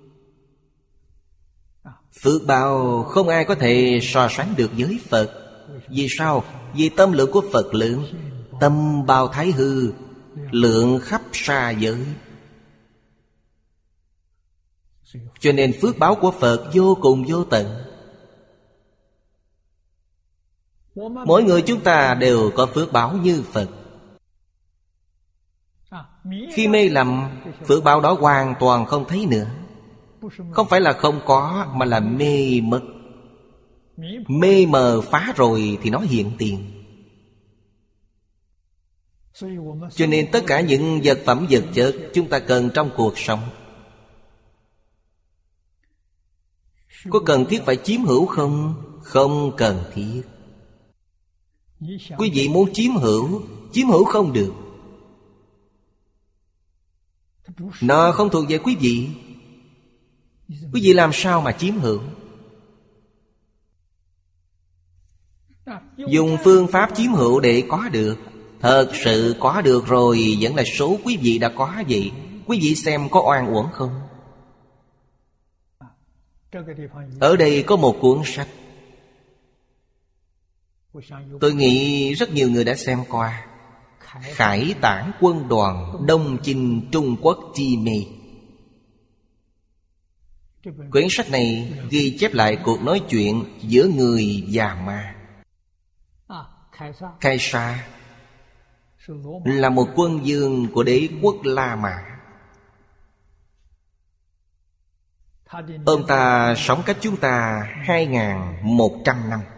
A: Phước báo không ai có thể so sánh được với Phật. Vì sao? Vì tâm lượng của Phật lớn, tâm bao thái hư, lượng khắp sa giới. Cho nên phước báo của Phật vô cùng vô tận. Mỗi người chúng ta đều có phước báo như Phật. Khi mê lầm, phước báo đó hoàn toàn không thấy nữa. Không phải là không có, mà là mê mất. Mê mờ phá rồi thì nó hiện tiền. Cho nên tất cả những vật phẩm vật chất chúng ta cần trong cuộc sống, có cần thiết phải chiếm hữu không? Không cần thiết. Quý vị muốn chiếm hữu không được. Nó không thuộc về quý vị. Quý vị làm sao mà chiếm hữu? Dùng phương pháp chiếm hữu để có được, thật sự có được rồi vẫn là số quý vị đã có vậy. Quý vị xem có oan uổng không? Ở đây có một cuốn sách, tôi nghĩ rất nhiều người đã xem qua. Khải Tản Quân Đoàn Đông Chinh Trung Quốc Chi Mê. Quyển sách này ghi chép lại cuộc nói chuyện giữa người và ma. Khai Sa là một quân vương của đế quốc La Mã. Ông ta sống cách chúng ta 2.100 năm.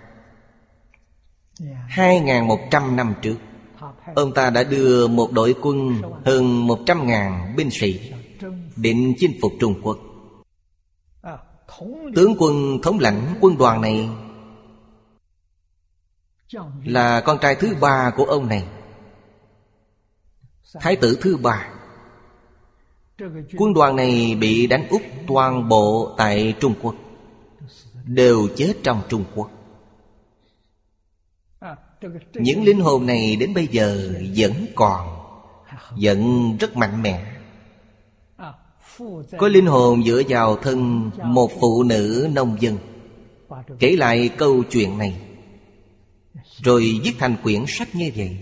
A: 2.100 năm trước, ông ta đã đưa một đội quân hơn 100.000 binh sĩ định chinh phục Trung Quốc. Tướng quân thống lãnh quân đoàn này là con trai thứ ba của ông này, thái tử thứ ba. Quân đoàn này bị đánh úp toàn bộ tại Trung Quốc, đều chết trong Trung Quốc. Những linh hồn này đến bây giờ vẫn còn, vẫn rất mạnh mẽ. Có linh hồn dựa vào thân một phụ nữ nông dân, kể lại câu chuyện này, rồi viết thành quyển sách như vậy.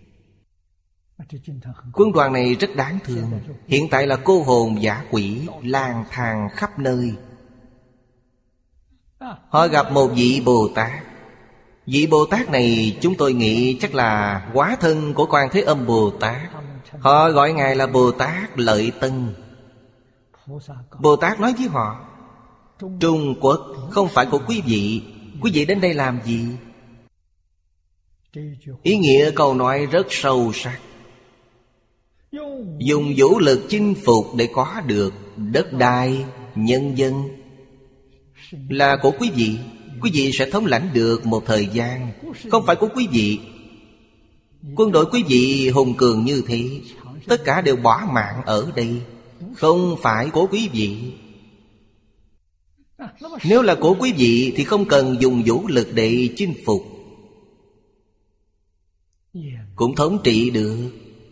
A: Quân đoàn này rất đáng thương. Hiện tại là cô hồn dã quỷ lang thang khắp nơi. Họ gặp một vị Bồ Tát. Vị Bồ Tát này chúng tôi nghĩ chắc là hóa thân của Quan Thế Âm Bồ Tát. Họ gọi Ngài là Bồ Tát Lợi Tân. Bồ Tát nói với họ: Trung Quốc không phải của quý vị đến đây làm gì? Ý nghĩa câu nói rất sâu sắc. Dùng vũ lực chinh phục để có được đất đai, nhân dân là của quý vị. Quý vị sẽ thống lãnh được một thời gian, không phải của quý vị. Quân đội quý vị hùng cường như thế, tất cả đều bỏ mạng ở đây, không phải của quý vị. Nếu là của quý vị thì không cần dùng vũ lực để chinh phục, cũng thống trị được.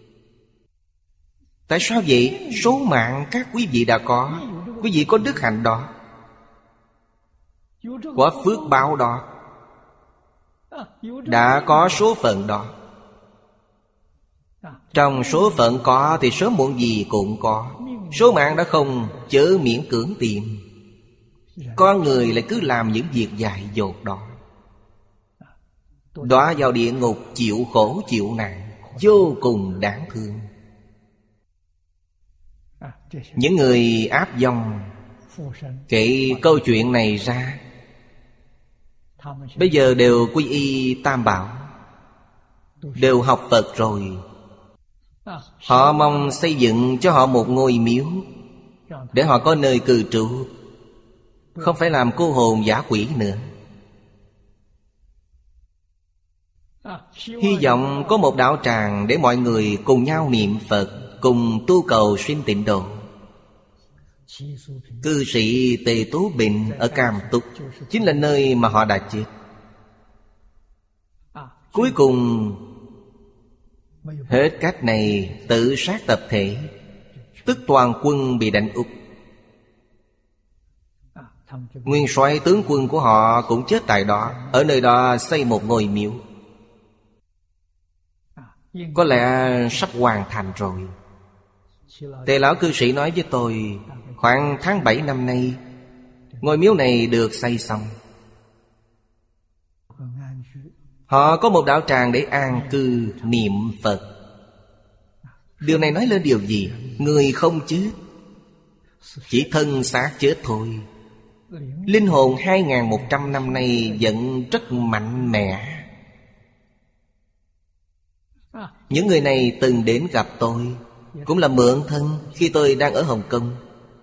A: Tại sao vậy? Số mạng các quý vị đã có. Quý vị có đức hạnh đó, có phước báo đó, đã có số phận đó. Trong số phận có thì sớm muộn gì cũng có. Số mạng đã không, chớ miễn cưỡng tìm. Con người lại cứ làm những việc dại dột đó, đọa vào địa ngục chịu khổ chịu nạn, vô cùng đáng thương. Những người áp dòng kể câu chuyện này ra, bây giờ đều quy y Tam Bảo, đều học Phật rồi. Họ mong xây dựng cho họ một ngôi miếu để họ có nơi cư trú, không phải làm cô hồn dã quỷ nữa. Hy vọng có một đạo tràng để mọi người cùng nhau niệm Phật, cùng tu cầu sinh tịnh độ. Cư sĩ Tề Tố Bình ở Cam Túc chính là nơi mà họ đã chết. Cuối cùng hết cách này, tự sát tập thể, tức toàn quân bị đánh úp. Nguyên soái tướng quân của họ cũng chết tại đó. Ở nơi đó xây một ngôi miếu, có lẽ sắp hoàn thành rồi. Tề lão cư sĩ nói với tôi, khoảng tháng 7 năm nay, ngôi miếu này được xây xong. Họ có một đạo tràng để an cư niệm Phật. Điều này nói lên điều gì? Người không chết, chỉ thân xác chết thôi. Linh hồn 2.100 năm nay vẫn rất mạnh mẽ. Những người này từng đến gặp tôi, cũng là mượn thân khi tôi đang ở Hồng Kông,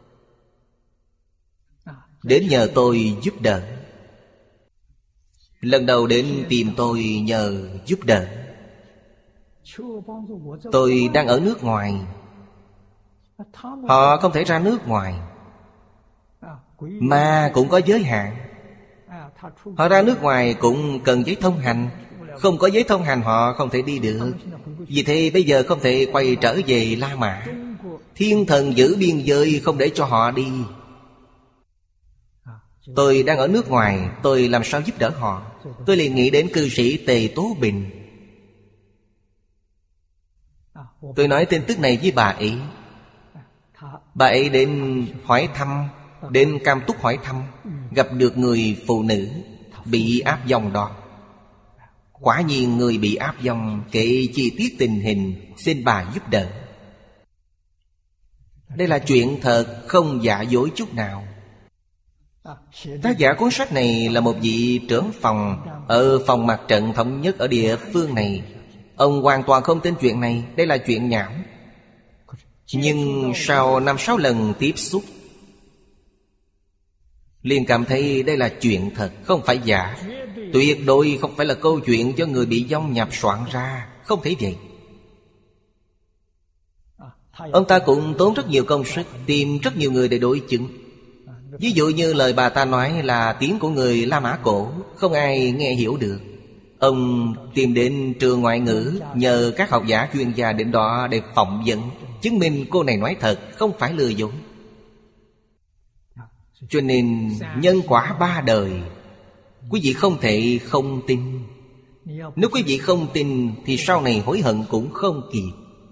A: đến nhờ tôi giúp đỡ. Lần đầu đến tìm tôi nhờ giúp đỡ. Tôi đang ở nước ngoài, họ không thể ra nước ngoài, mà cũng có giới hạn. Họ ra nước ngoài cũng cần giấy thông hành, không có giấy thông hành họ không thể đi được. Vì thế bây giờ không thể quay trở về La Mã. Thiên thần giữ biên giới không để cho họ đi. Tôi đang ở nước ngoài, tôi làm sao giúp đỡ họ? Tôi liền nghĩ đến cư sĩ Tề Tố Bình. Tôi nói tin tức này với bà ấy. Bà ấy đến hỏi thăm, đến Cam Túc hỏi thăm, gặp được người phụ nữ bị áp vong đó. Quả nhiên người bị áp vong kể chi tiết tình hình, xin bà giúp đỡ. Đây là chuyện thật, không giả dối chút nào. Tác giả cuốn sách này là một vị trưởng phòng ở phòng mặt trận thống nhất ở địa phương này. Ông hoàn toàn không tin chuyện này, đây là chuyện nhảm. Nhưng sau 5-6 lần tiếp xúc, liền cảm thấy đây là chuyện thật, không phải giả. Tuyệt đối không phải là câu chuyện cho người bị vong nhập soạn ra, không thể vậy. Ông ta cũng tốn rất nhiều công sức, tìm rất nhiều người để đối chứng. Ví dụ như lời bà ta nói là tiếng của người La Mã cổ, không ai nghe hiểu được. Ông tìm đến trường ngoại ngữ, nhờ các học giả chuyên gia đến đó để phỏng vấn, chứng minh cô này nói thật, không phải lừa dối. Cho nên nhân quả 3 đời, quý vị không thể không tin. Nếu quý vị không tin thì sau này hối hận cũng không kịp.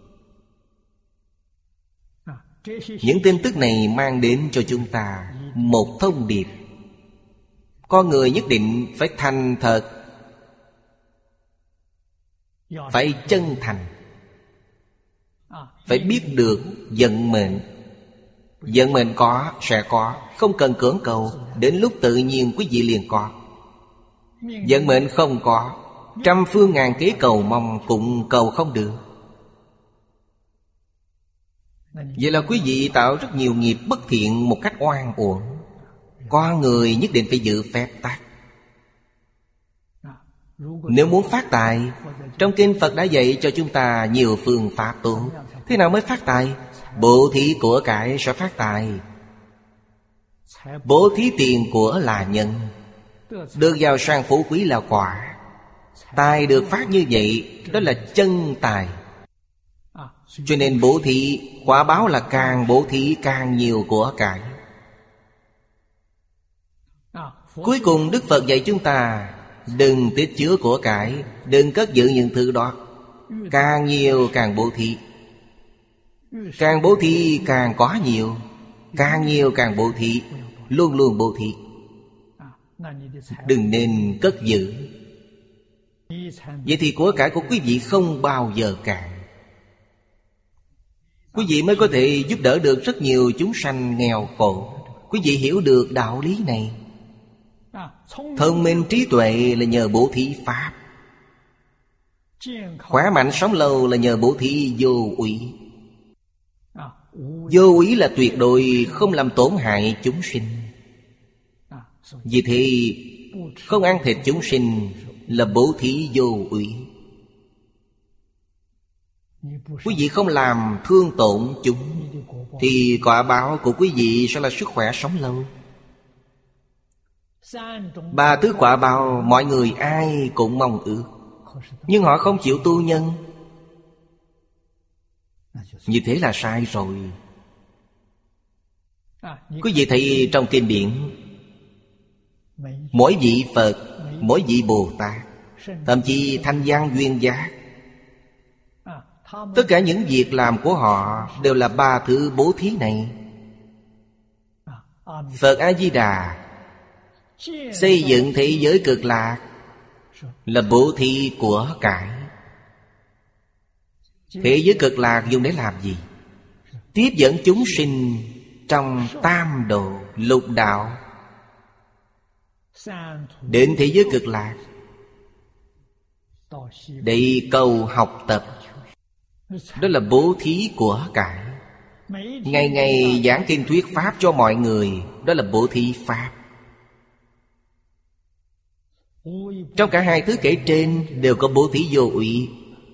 A: Những tin tức này mang đến cho chúng ta một thông điệp. Con người nhất định phải thành thật, phải chân thành, phải biết được vận mệnh. Vận mệnh có, sẽ có, không cần cưỡng cầu. Đến lúc tự nhiên quý vị liền có. Vận mệnh không có, trăm phương ngàn kế cầu mong cũng cầu không được. Vậy là quý vị tạo rất nhiều nghiệp bất thiện một cách oan uổng. Con người nhất định phải giữ phép tắc. Nếu muốn phát tài, trong kinh Phật đã dạy cho chúng ta nhiều phương pháp tốt. Thế nào mới phát tài? Bố thí của cải sẽ phát tài. Bố thí tiền của là nhân, được giàu sang phú quý là quả. Tài được phát như vậy, đó là chân tài. Cho nên bố thí, quả báo là càng bố thí càng nhiều của cải. Cuối cùng Đức Phật dạy chúng ta đừng tích chứa của cải, đừng cất giữ những thứ đó. Càng nhiều càng bố thí, càng bố thí càng có nhiều, càng nhiều càng bố thí, luôn luôn bố thí. Đừng nên cất giữ. Vậy thì của cải của quý vị không bao giờ cạn. Quý vị mới có thể giúp đỡ được rất nhiều chúng sanh nghèo khổ. Quý vị hiểu được đạo lý này. Thông minh trí tuệ là nhờ bố thí pháp. Khỏe mạnh sống lâu là nhờ bố thí vô úy. Vô úy là tuyệt đối không làm tổn hại chúng sinh. Vì thế không ăn thịt chúng sinh là bố thí vô úy. Quý vị không làm thương tổn chúng thì quả báo của quý vị sẽ là sức khỏe sống lâu. 3 thứ quả báo mọi người ai cũng mong ước, nhưng họ không chịu tu nhân. Như thế là sai rồi. Quý vị thấy trong kinh điển, mỗi vị Phật, mỗi vị Bồ Tát, thậm chí Thanh Văn Duyên Giác, tất cả những việc làm của họ đều là 3 thứ bố thí này. Phật A-di-đà xây dựng thế giới cực lạc là bố thí của cải. Thế giới cực lạc dùng để làm gì? Tiếp dẫn chúng sinh trong tam độ lục đạo đến thế giới cực lạc, để cầu học tập. Đó là bố thí của cải. Ngày ngày giảng kinh thuyết pháp cho mọi người, đó là bố thí pháp. Trong cả hai thứ kể trên đều có bố thí vô ủy.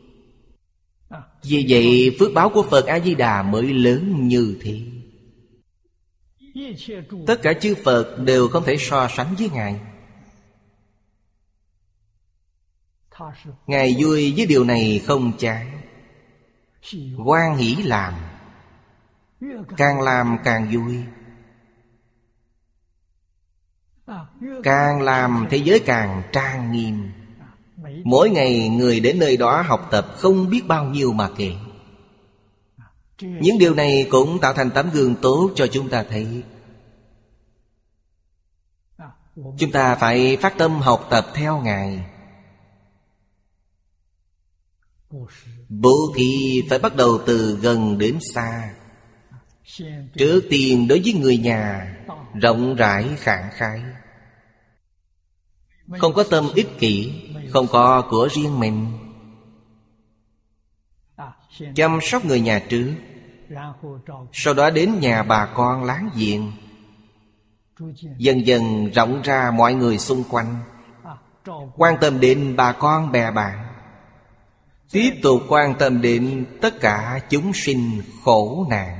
A: Vì vậy phước báo của Phật A-di-đà mới lớn như thế. Tất cả chư Phật đều không thể so sánh với Ngài. Ngài vui với điều này không chán, hoan hỷ làm, càng làm càng vui. Càng làm thế giới càng trang nghiêm. Mỗi ngày người đến nơi đó học tập không biết bao nhiêu mà kể. Những điều này cũng tạo thành tấm gương tốt cho chúng ta thấy. Chúng ta phải phát tâm học tập theo Ngài. Bố thí phải bắt đầu từ gần đến xa. Trước tiên đối với người nhà, rộng rãi khẳng khái, không có tâm ích kỷ, không có của riêng mình. Chăm sóc người nhà trước, sau đó đến nhà bà con láng giềng, dần dần rộng ra mọi người xung quanh, quan tâm đến bà con bè bạn, tiếp tục quan tâm đến tất cả chúng sinh khổ nạn.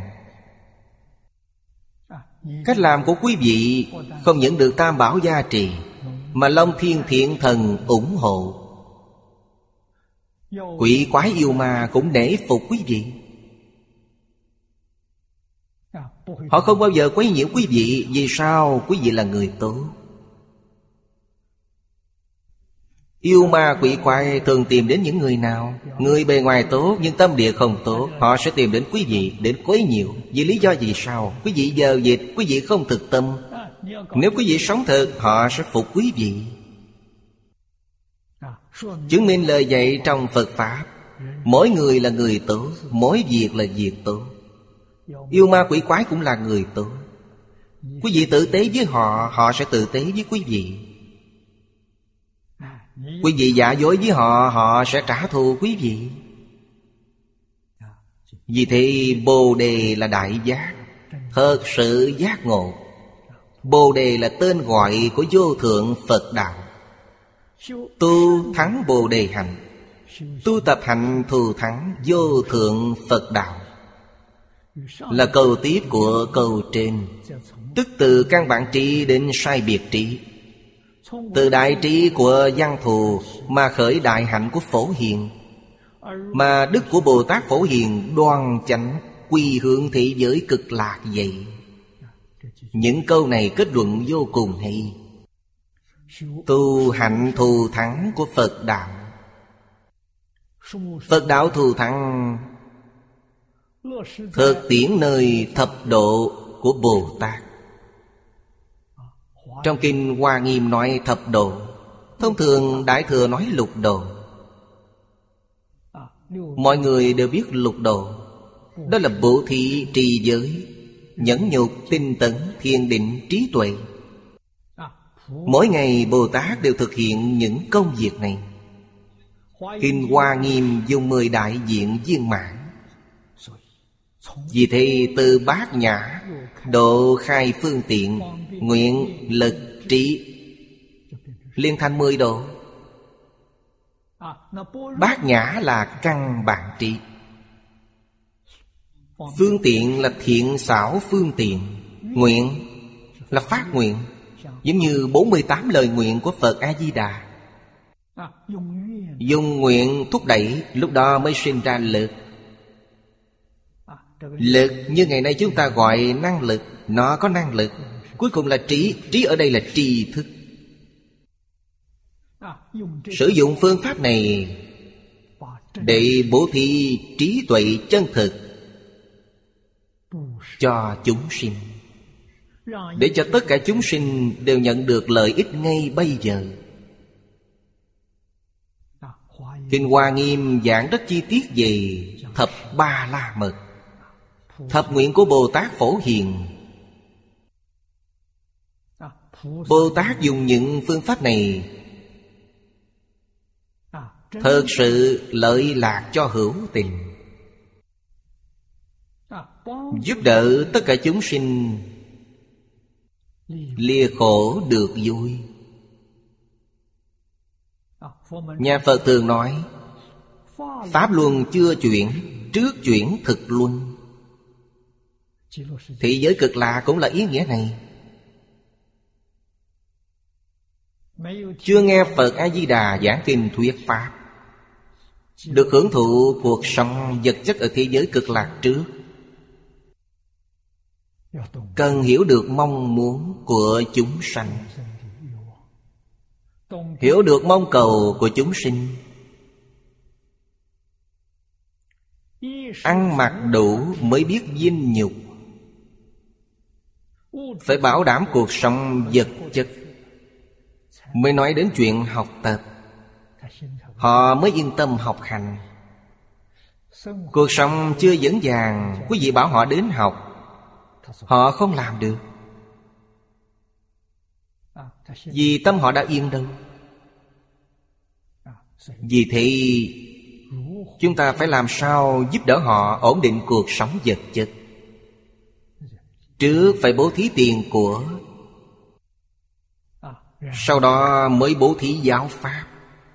A: Cách làm của quý vị không những được Tam Bảo gia trì, mà Long Thiên Thiện Thần ủng hộ. Quỷ quái yêu ma cũng nể phục quý vị. Họ không bao giờ quấy nhiễu quý vị. Vì sao? Quý vị là người tốt. Yêu ma quỷ quái thường tìm đến những người nào? Người bề ngoài tốt nhưng tâm địa không tốt. Họ sẽ tìm đến quý vị, đến quấy nhiễu. Vì lý do gì sao? Quý vị giờ dịch, quý vị không thực tâm. Nếu quý vị sống thực, họ sẽ phục quý vị. Chứng minh lời dạy trong Phật Pháp, mỗi người là người tốt, mỗi việc là việc tốt. Yêu ma quỷ quái cũng là người tốt. Quý vị tử tế với họ, họ sẽ tử tế với quý vị. Quý vị giả dối với họ, họ sẽ trả thù quý vị. Vì thế Bồ Đề là đại giác, thật sự giác ngộ. Bồ Đề là tên gọi của vô thượng Phật Đạo. Tu thắng Bồ Đề hạnh, tu tập hạnh thù thắng vô thượng Phật Đạo, là câu tiếp của câu trên. Tức từ căn bản trí đến sai biệt trí, từ đại trí của văn thù mà khởi đại hạnh của Phổ Hiền. Mà đức của Bồ Tát Phổ Hiền đoan chánh quy hướng thế giới cực lạc vậy. Những câu này kết luận vô cùng hay. Tu hạnh thù thắng của Phật Đạo. Phật Đạo thù thắng thực tiễn nơi thập độ của Bồ Tát. Trong kinh Hoa Nghiêm nói thập độ, thông thường Đại Thừa nói lục độ. Mọi người đều biết lục độ. Đó là bố thí, trì giới, nhẫn nhục, tinh tấn, thiền định, trí tuệ. Mỗi ngày Bồ Tát đều thực hiện những công việc này. Kinh Hoa Nghiêm dùng 10 đại diện viên mãn. Vì thế từ bát nhã độ khai phương tiện, nguyện, lực, trí liên thành 10 độ. Bát nhã là căn bản trí. Phương tiện là thiện xảo phương tiện. Nguyện là phát nguyện, giống như 48 lời nguyện của Phật A-di-đà. Dùng nguyện thúc đẩy, lúc đó mới sinh ra lực. Lực như ngày nay chúng ta gọi năng lực, nó có năng lực. Cuối cùng là trí, trí ở đây là tri thức. Sử dụng phương pháp này để bố thí trí tuệ chân thực cho chúng sinh, để cho tất cả chúng sinh đều nhận được lợi ích ngay bây giờ. Kinh Hoa Nghiêm giảng rất chi tiết về Thập Ba La Mật. Thập nguyện của Bồ Tát Phổ Hiền. Bồ Tát dùng những phương pháp này thật sự lợi lạc cho hữu tình, giúp đỡ tất cả chúng sinh lìa khổ được vui. Nhà Phật thường nói pháp luân chưa chuyển, trước chuyển thực luân. Thị giới Cực Lạc cũng là ý nghĩa này. Chưa nghe Phật A-di-đà giảng kinh thuyết pháp, được hưởng thụ cuộc sống vật chất ở thế giới Cực Lạc trước, cần hiểu được mong muốn của chúng sanh, hiểu được mong cầu của chúng sinh. Ăn mặc đủ mới biết dinh nhục. Phải bảo đảm cuộc sống vật chất mới nói đến chuyện học tập. Họ mới yên tâm học hành. Cuộc sống chưa vững vàng, quý vị bảo họ đến học, họ không làm được. Vì tâm họ đã yên đâu. Vì thế chúng ta phải làm sao giúp đỡ họ ổn định cuộc sống vật chất. Trước phải bố thí tiền của, sau đó mới bố thí giáo pháp,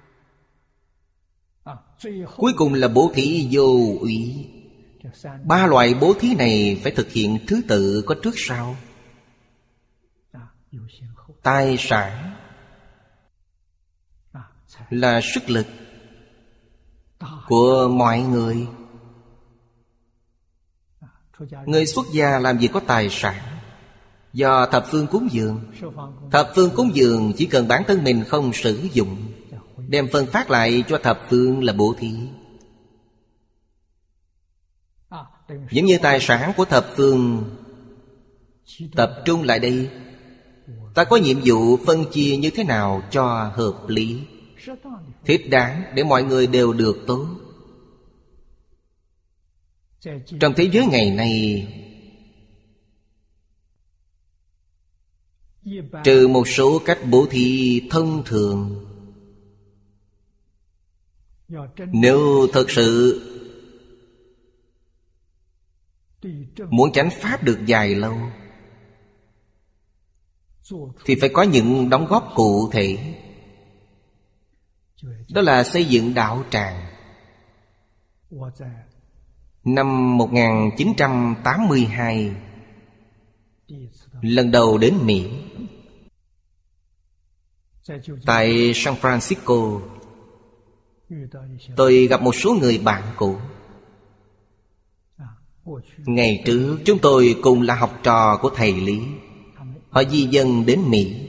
A: cuối cùng là bố thí vô úy. Ba loại bố thí này phải thực hiện thứ tự có trước sau. Tài sản là sức lực của mọi người. Người xuất gia làm gì có tài sản? Do thập phương cúng dường. Thập phương cúng dường chỉ cần bản thân mình không sử dụng, đem phân phát lại cho thập phương là bố thí. Giống như tài sản của thập phương tập trung lại đây, ta có nhiệm vụ phân chia như thế nào cho hợp lý, thích đáng để mọi người đều được tốt. Trong thế giới ngày nay, trừ một số cách bố thí thông thường, nếu thật sự muốn chánh pháp được dài lâu thì phải có những đóng góp cụ thể. Đó là xây dựng đạo tràng. Năm 1982, lần đầu đến Mỹ, tại San Francisco, tôi gặp một số người bạn cũ. Ngày trước chúng tôi cùng là học trò của thầy Lý. Họ di dân đến Mỹ,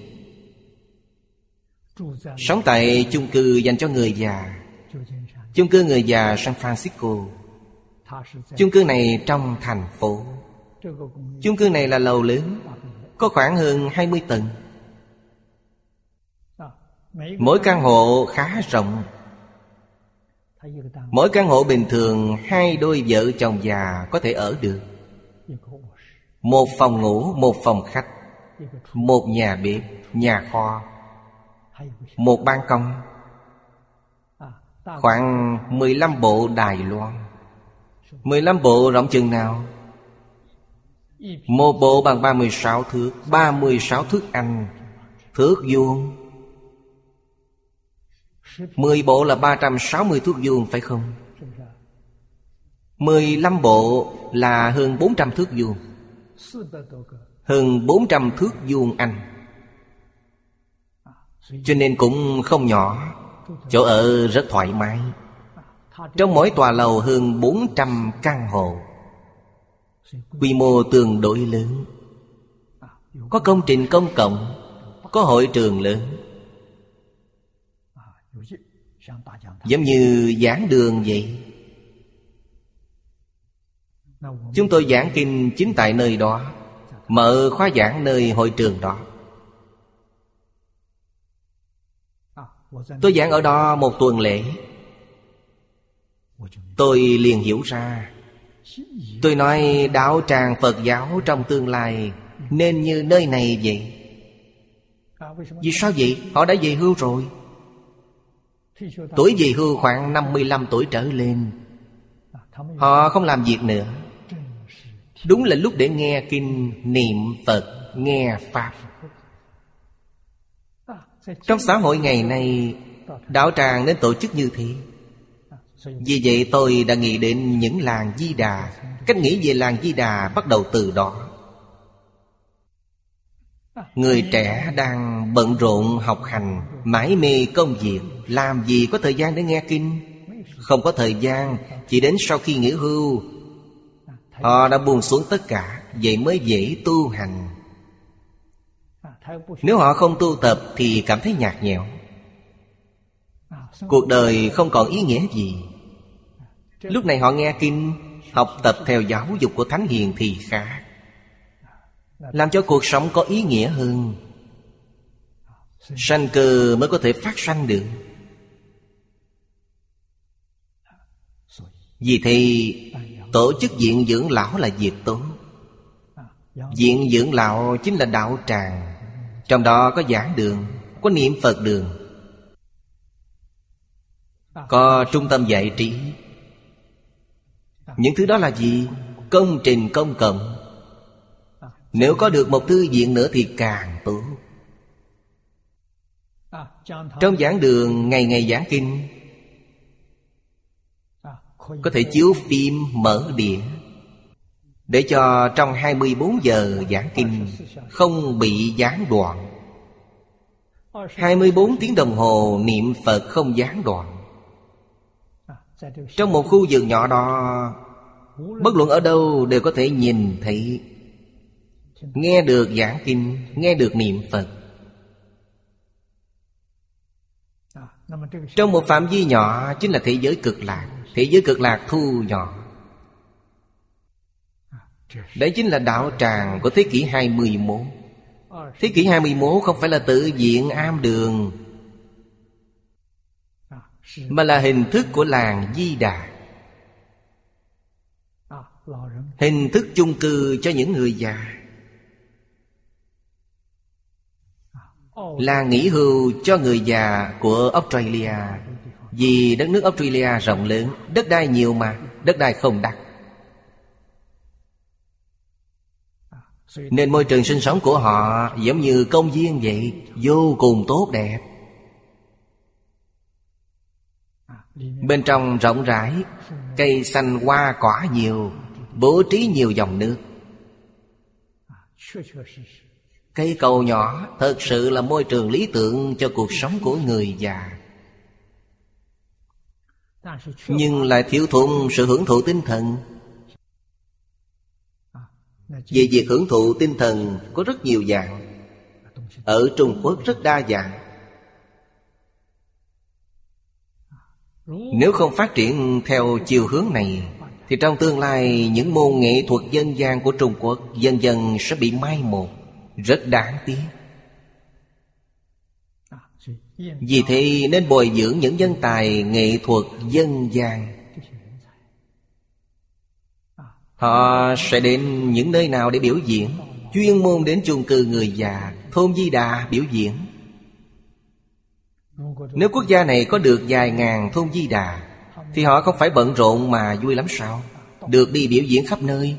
A: sống tại chung cư dành cho người già, chung cư người già San Francisco. Chung cư này trong thành phố. Chung cư này là lầu lớn, có khoảng hơn 20 tầng. Mỗi căn hộ khá rộng. Mỗi căn hộ bình thường 2 đôi vợ chồng già có thể ở được. Một phòng ngủ, một phòng khách, một nhà bếp, nhà kho, một ban công, khoảng 15 bộ Đài Loan. 15 bộ rộng chừng nào? Một bộ bằng 36 thước, 36 thước Anh, thước vuông. 10 bộ là 360 thước vuông phải không? 15 bộ là hơn 400 thước vuông. Hơn 400 thước vuông Anh. Cho nên cũng không nhỏ. Chỗ ở rất thoải mái. Trong mỗi tòa lầu hơn 400 căn hộ, quy mô tương đối lớn. Có công trình công cộng, có hội trường lớn, giống như giảng đường vậy. Chúng tôi giảng kinh chính tại nơi đó, mở khóa giảng nơi hội trường đó. Tôi giảng ở đó một tuần lễ. tôi liền hiểu ra. Tôi nói đạo tràng Phật giáo trong tương lai nên như nơi này vậy. Vì sao vậy? Họ đã về hưu rồi. Tuổi về hưu khoảng 55 tuổi trở lên. Họ không làm việc nữa. Đúng là lúc để nghe kinh, niệm Phật, nghe Pháp. Trong xã hội ngày nay, đạo tràng nên tổ chức như thế. Vì vậy tôi đã nghĩ đến những làng Di Đà. Cách nghĩ về làng Di Đà bắt đầu từ đó. Người trẻ đang bận rộn học hành, mải mê công việc, làm gì có thời gian để nghe kinh. Không có thời gian, chỉ đến sau khi nghỉ hưu họ đã buông xuống tất cả. Vậy mới dễ tu hành. Nếu họ không tu tập thì cảm thấy nhạt nhẽo. Cuộc đời không còn ý nghĩa gì. Lúc này họ nghe kinh, học tập theo giáo dục của Thánh Hiền thì khác, làm cho cuộc sống có ý nghĩa hơn. Sanh cơ mới có thể phát sanh được. Vì thì tổ chức viện dưỡng lão là việc tốt. Viện dưỡng lão chính là đạo tràng. Trong đó có giảng đường, có niệm Phật đường, có trung tâm dạy trí. Những thứ đó là gì? Công trình công cộng. Nếu có được một thư viện nữa thì càng tốt. Trong giảng đường ngày ngày giảng kinh, có thể chiếu phim mở đĩa, để cho trong 24 giờ giảng kinh không bị gián đoạn. 24 tiếng đồng hồ niệm Phật không gián đoạn. Trong một khu vườn nhỏ đó, bất luận ở đâu đều có thể nhìn thấy, nghe được giảng kinh, nghe được niệm Phật. Trong một phạm vi nhỏ chính là thế giới cực lạc. Thế giới cực lạc thu nhỏ. Đấy chính là đạo tràng của thế kỷ 21. Thế kỷ 21 không phải là tự viện am đường, mà là hình thức của làng Di Đà. Hình thức chung cư cho những người già, là nghỉ hưu cho người già của Australia. Vì đất nước Australia rộng lớn, đất đai nhiều mà, đất đai không đắt, nên môi trường sinh sống của họ giống như công viên vậy, vô cùng tốt đẹp. Bên trong rộng rãi, cây xanh hoa cỏ nhiều, bố trí nhiều dòng nước. Cây cầu nhỏ thật sự là môi trường lý tưởng cho cuộc sống của người già. Nhưng lại thiếu thốn sự hưởng thụ tinh thần. Về việc hưởng thụ tinh thần có rất nhiều dạng. Ở Trung Quốc rất đa dạng. Nếu không phát triển theo chiều hướng này, thì trong tương lai những môn nghệ thuật dân gian của Trung Quốc dần dần sẽ bị mai một. Rất đáng tiếc. Vì thế nên bồi dưỡng những nhân tài nghệ thuật dân gian. Họ sẽ đến những nơi nào để biểu diễn? Chuyên môn đến chung cư người già, thôn Di Đà biểu diễn. Nếu quốc gia này có được vài ngàn thôn Di Đà, thì họ không phải bận rộn mà vui lắm sao? Được đi biểu diễn khắp nơi.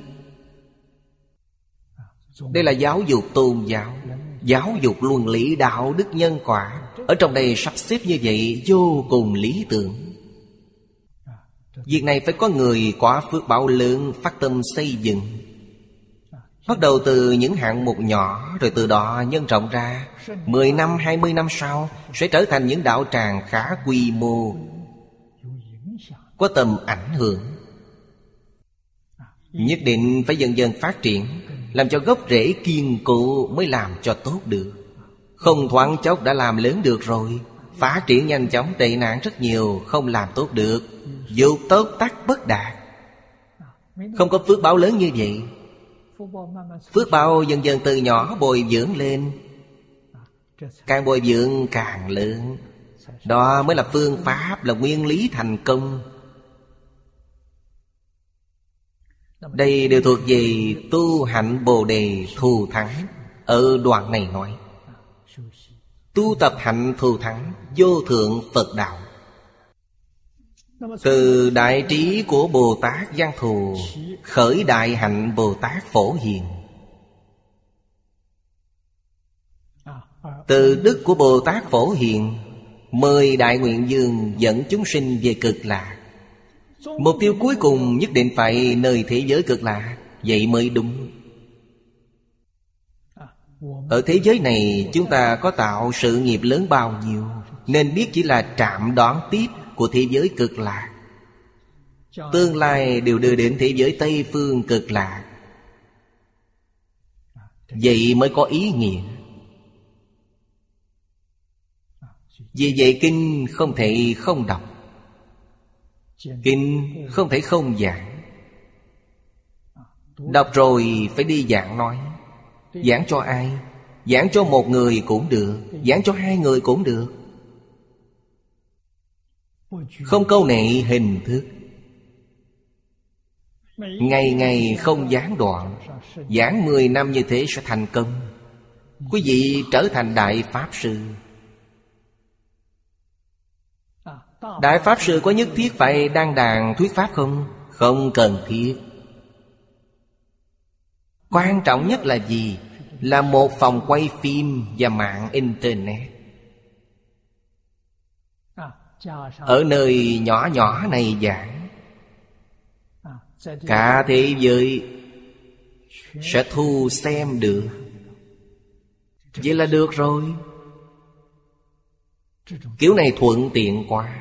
A: Đây là giáo dục tôn giáo, giáo dục luân lý đạo đức nhân quả. Ở trong đây sắp xếp như vậy vô cùng lý tưởng. Việc này phải có người có phước báo lớn phát tâm xây dựng. Bắt đầu từ những hạng mục nhỏ, rồi từ đó nhân rộng ra. 10 năm, 20 năm sau sẽ trở thành những đạo tràng khá quy mô, có tầm ảnh hưởng. Nhất định phải dần dần phát triển, làm cho gốc rễ kiên cố mới làm cho tốt được. Không thoáng chốc đã làm lớn được rồi. Phát triển nhanh chóng tệ nạn rất nhiều, không làm tốt được. Dục tốt tắc bất đạt. Không có phước báo lớn như vậy. Phước báo dần dần từ nhỏ bồi dưỡng lên, càng bồi dưỡng càng lớn. Đó mới là phương pháp, là nguyên lý thành công. Đây đều thuộc về tu hạnh Bồ Đề thù thắng. Ở đoạn này nói tu tập hạnh thù thắng vô thượng Phật đạo. Từ đại trí của Bồ Tát Văn Thù khởi đại hạnh Bồ Tát Phổ Hiền. Từ đức của Bồ Tát Phổ Hiền mời Đại Nguyện Dương dẫn chúng sinh về Cực Lạc. Mục tiêu cuối cùng nhất định phải nơi thế giới Cực Lạc. Vậy mới đúng. Ở thế giới này chúng ta có tạo sự nghiệp lớn bao nhiêu, nên biết chỉ là trạm đón tiếp của thế giới Cực Lạc. Tương lai đều đưa đến thế giới Tây Phương Cực Lạc. Vậy mới có ý nghĩa. Vì vậy kinh không thể không đọc, kinh không thể không giảng. Đọc rồi phải đi giảng nói. Giảng cho ai? Giảng cho một người cũng được, giảng cho hai người cũng được. Không câu nệ hình thức. Ngày ngày không gián đoạn. Giảng 10 năm như thế sẽ thành công. Quý vị trở thành Đại Pháp Sư. Đại Pháp Sư có nhất thiết phải đăng đàn thuyết Pháp không? Không cần thiết. Quan trọng nhất là gì? Là một phòng quay phim và mạng Internet. Ở nơi nhỏ nhỏ này giảng, cả thế giới sẽ thu xem được. Vậy là được rồi. Kiểu này thuận tiện quá.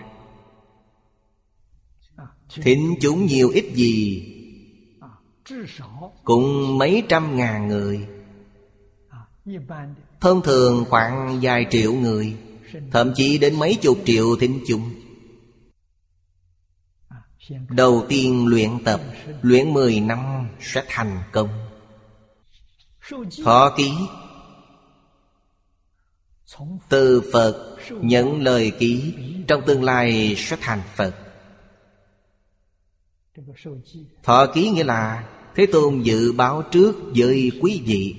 A: Thính chúng nhiều ít gì cũng mấy trăm ngàn người. Thông thường khoảng vài triệu người, thậm chí đến mấy chục triệu thính chúng. Đầu tiên luyện tập, luyện 10 năm sẽ thành công. Thọ ký, từ Phật nhận lời ký, trong tương lai sẽ thành Phật. Thọ ký nghĩa là Thế Tôn dự báo trước với quý vị.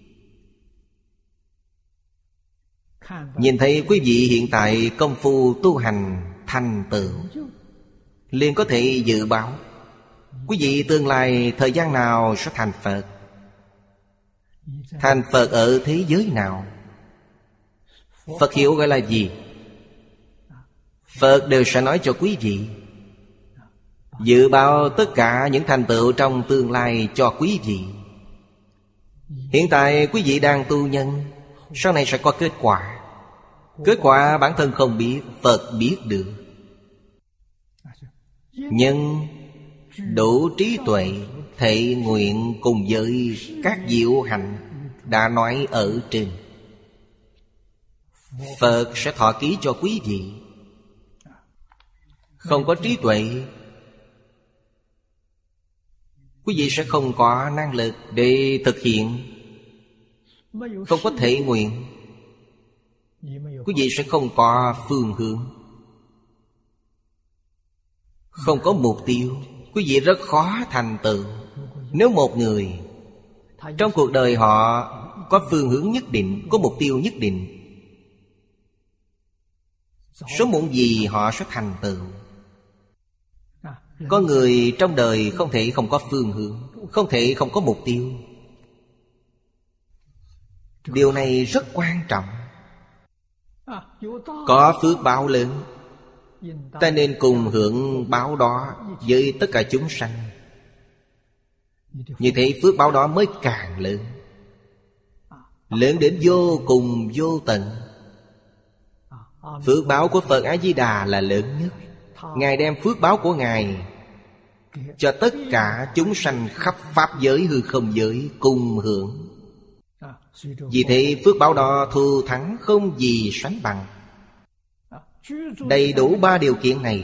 A: Nhìn thấy quý vị hiện tại công phu tu hành thành tựu, liền có thể dự báo quý vị tương lai thời gian nào sẽ thành Phật. Thành Phật ở thế giới nào? Phật hiệu gọi là gì? Phật đều sẽ nói cho quý vị. Dự báo tất cả những thành tựu trong tương lai cho quý vị. Hiện tại quý vị đang tu nhân, sau này sẽ có kết quả. Kết quả bản thân không biết, Phật biết được. Nhưng đủ trí tuệ, thệ nguyện cùng với các diệu hạnh đã nói ở trên. Phật sẽ thọ ký cho quý vị. Không có trí tuệ, quý vị sẽ không có năng lực để thực hiện. Không có thể nguyện, quý vị sẽ không có phương hướng. Không có mục tiêu, quý vị rất khó thành tựu. Nếu một người trong cuộc đời họ có phương hướng nhất định, có mục tiêu nhất định, sớm muộn gì họ sẽ thành tựu. Có người trong đời không thể không có phương hướng, không thể không có mục tiêu. Điều này rất quan trọng. Có phước báo lớn, ta nên cùng hưởng báo đó với tất cả chúng sanh. Như thế phước báo đó mới càng lớn, lớn đến vô cùng vô tận. Phước báo của Phật A-di-đà là lớn nhất. Ngài đem phước báo của Ngài cho tất cả chúng sanh khắp pháp giới hư không giới cùng hưởng. Vì thế phước báo đó thù thắng không gì sánh bằng. Đầy đủ 3 điều kiện này: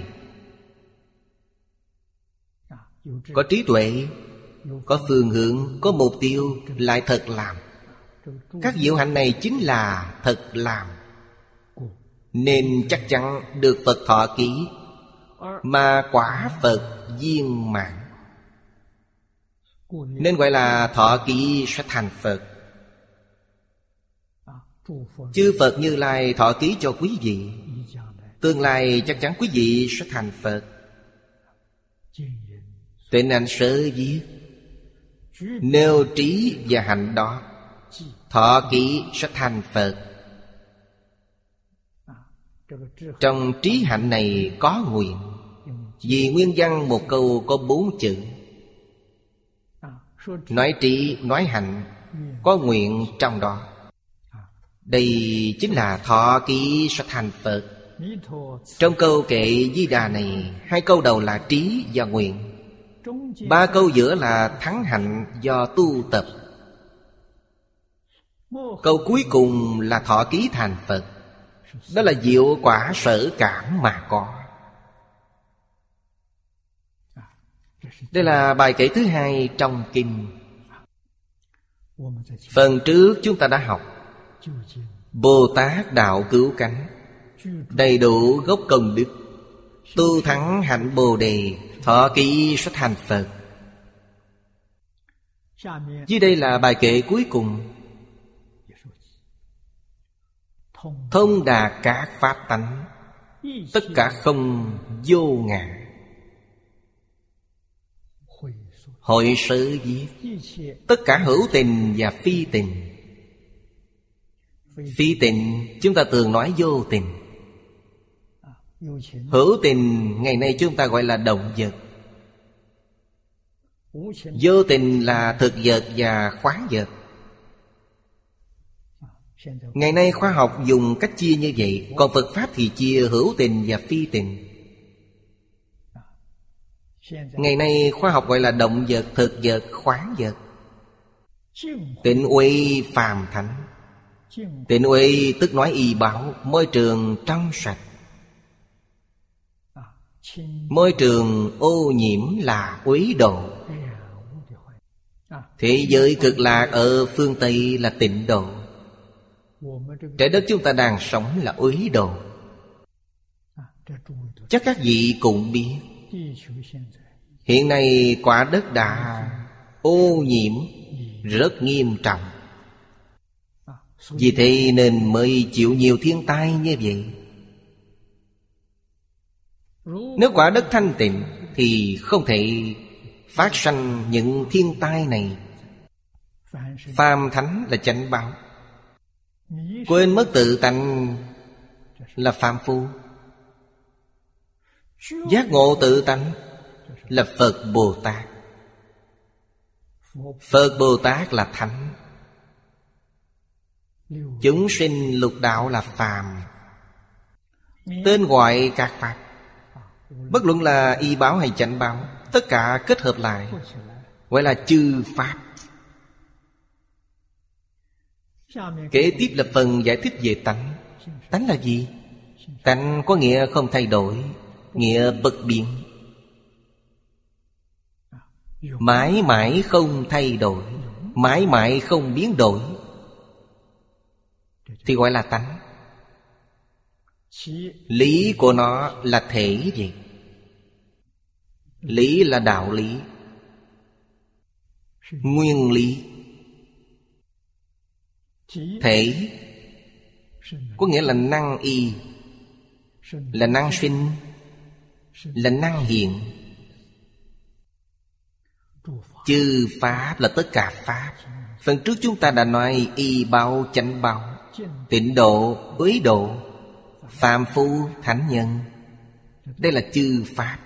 A: có trí tuệ, có phương hướng, có mục tiêu, lại thật làm. Các diệu hạnh này chính là thật làm, nên chắc chắn được Phật thọ ký, mà quả Phật viên mãn. Nên gọi là thọ ký sẽ thành Phật. Chư Phật Như Lai thọ ký cho quý vị, tương lai chắc chắn quý vị sẽ thành Phật. Tịnh Ảnh Sớ viết: nêu trí và hạnh đó, thọ ký sẽ thành Phật. Trong trí hạnh này có nguyện. Vì nguyên văn một câu có 4 chữ. Nói trí, nói hạnh, có nguyện trong đó. Đây chính là thọ ký sẽ thành Phật. Trong câu kệ Di Đà này, 2 câu đầu là trí và nguyện, 3 câu giữa là thắng hạnh do tu tập, câu cuối cùng là thọ ký thành Phật. Đó là diệu quả sở cảm mà có. Đây là bài kệ thứ 2 trong kinh. Phần trước chúng ta đã học Bồ Tát đạo cứu cánh, đầy đủ gốc công đức, tu thắng hạnh Bồ Đề, thọ ký sẽ thành Phật. Dưới đây là bài kệ cuối cùng. Thông đạt các pháp tánh, tất cả không vô ngã. Hội Sớ viết: tất cả hữu tình và phi tình. Phi tình chúng ta thường nói vô tình. Hữu tình ngày nay chúng ta gọi là động vật. Vô tình là thực vật và khoáng vật. Ngày nay khoa học dùng cách chia như vậy. Còn Phật Pháp thì chia hữu tình và phi tình. Ngày nay khoa học gọi là động vật, thực vật, khoáng vật. Tịnh uy phàm thánh. Tịnh uy tức nói y báo, môi trường trong sạch. Môi trường ô nhiễm là uế độ. Thế giới cực lạc ở phương Tây là tịnh độ. Trái đất chúng ta đang sống là uế độ. Chắc các vị cũng biết, hiện nay quả đất đã ô nhiễm rất nghiêm trọng. Vì thế nên mới chịu nhiều thiên tai như vậy. Nếu quả đất thanh tịnh thì không thể phát sanh những thiên tai này. Phàm thánh là chánh báo. Quên mất tự tánh là phàm phu. Giác ngộ tự tánh là Phật Bồ Tát. Phật Bồ Tát là thánh. Chúng sinh lục đạo là phàm. Tên gọi các pháp, bất luận là y báo hay chánh báo, tất cả kết hợp lại gọi là chư pháp. Kế tiếp là phần giải thích về tánh. Tánh là gì? Tánh có nghĩa không thay đổi, nghĩa bất biến, mãi mãi không thay đổi, mãi mãi không biến đổi, thì gọi là tánh. Lý của nó là thể vậy. Lý là đạo lý, nguyên lý. Thể có nghĩa là năng y, là năng sinh, là năng hiện. Chư pháp là tất cả pháp. Phần trước chúng ta đã nói y báo, chánh báo, tịnh độ, uế độ, phàm phu, thánh nhân. Đây là chư pháp.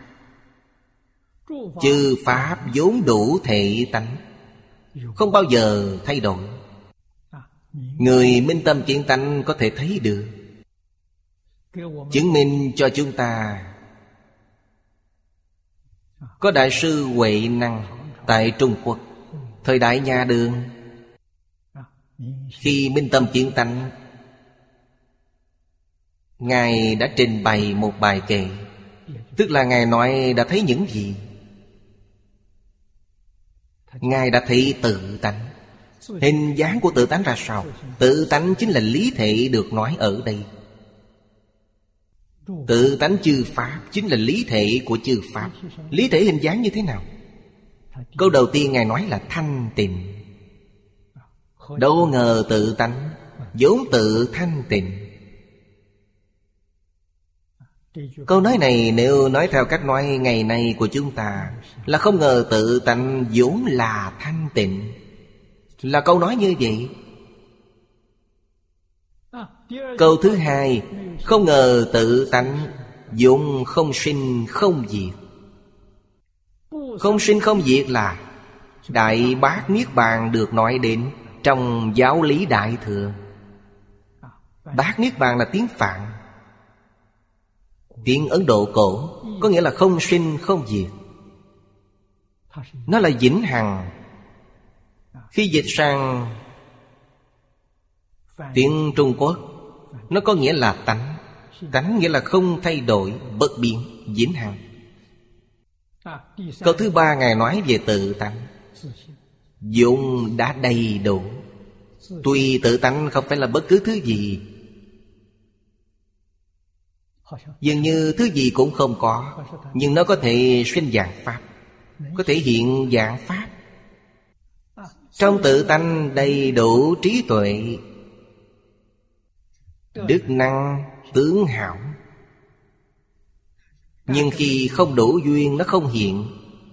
A: Chư pháp vốn đủ thể tánh, không bao giờ thay đổi. Người minh tâm kiến tánh có thể thấy được, chứng minh cho chúng ta. Có Đại sư Huệ Năng tại Trung Quốc, thời đại nhà Đường, khi minh tâm kiến tánh, Ngài đã trình bày một bài kệ. Tức là Ngài nói đã thấy những gì? Ngài đã thấy tự tánh. Hình dáng của tự tánh ra sao? Tự tánh chính là lý thể được nói ở đây. Tự tánh chư pháp chính là lý thể của chư pháp. Lý thể hình dáng như thế nào? Câu đầu tiên Ngài nói là thanh tịnh. Đâu ngờ tự tánh vốn tự thanh tịnh. Câu nói này nếu nói theo cách nói ngày nay của chúng ta là không ngờ tự tánh vốn là thanh tịnh, là câu nói như vậy. Câu thứ hai, không ngờ tự tánh vốn không sinh không diệt. Không sinh không diệt là Đại Bát Niết Bàn được nói đến trong giáo lý Đại Thừa. Bát Niết Bàn là tiếng Phạn, tiếng Ấn Độ cổ, có nghĩa là không sinh không diệt. Nó là vĩnh hằng. Khi dịch sang tiếng Trung Quốc, nó có nghĩa là tánh. Tánh nghĩa là không thay đổi, bất biến, vĩnh hằng. Câu thứ ba Ngài nói về tự tánh vốn đã đầy đủ. Tuy tự tánh không phải là bất cứ thứ gì, dường như thứ gì cũng không có, nhưng nó có thể sinh dạng pháp, có thể hiện dạng pháp. Trong tự tánh đầy đủ trí tuệ, đức năng, tướng hảo. Nhưng khi không đủ duyên nó không hiện.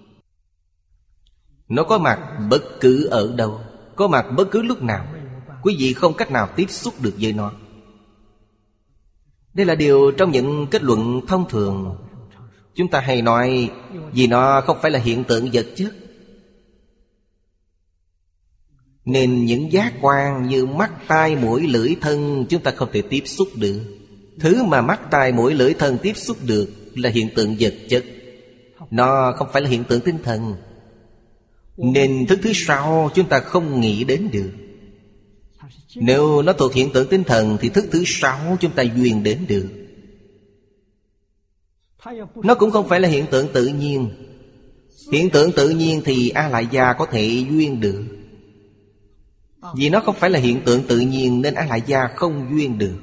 A: Nó có mặt bất cứ ở đâu, có mặt bất cứ lúc nào. Quý vị không cách nào tiếp xúc được với nó. Đây là điều trong những kết luận thông thường chúng ta hay nói, vì nó không phải là hiện tượng vật chất, nên những giác quan như mắt, tai, mũi, lưỡi, thân chúng ta không thể tiếp xúc được. Thứ mà mắt, tai, mũi, lưỡi, thân tiếp xúc được là hiện tượng vật chất, nó không phải là hiện tượng tinh thần. Nên thức thứ sáu chúng ta không nghĩ đến được. Nếu nó thuộc hiện tượng tinh thần thì thức thứ sáu chúng ta duyên đến được. Nó cũng không phải là hiện tượng tự nhiên. Hiện tượng tự nhiên thì A-lại gia có thể duyên được. Vì nó không phải là hiện tượng tự nhiên nên A-lại gia không duyên được.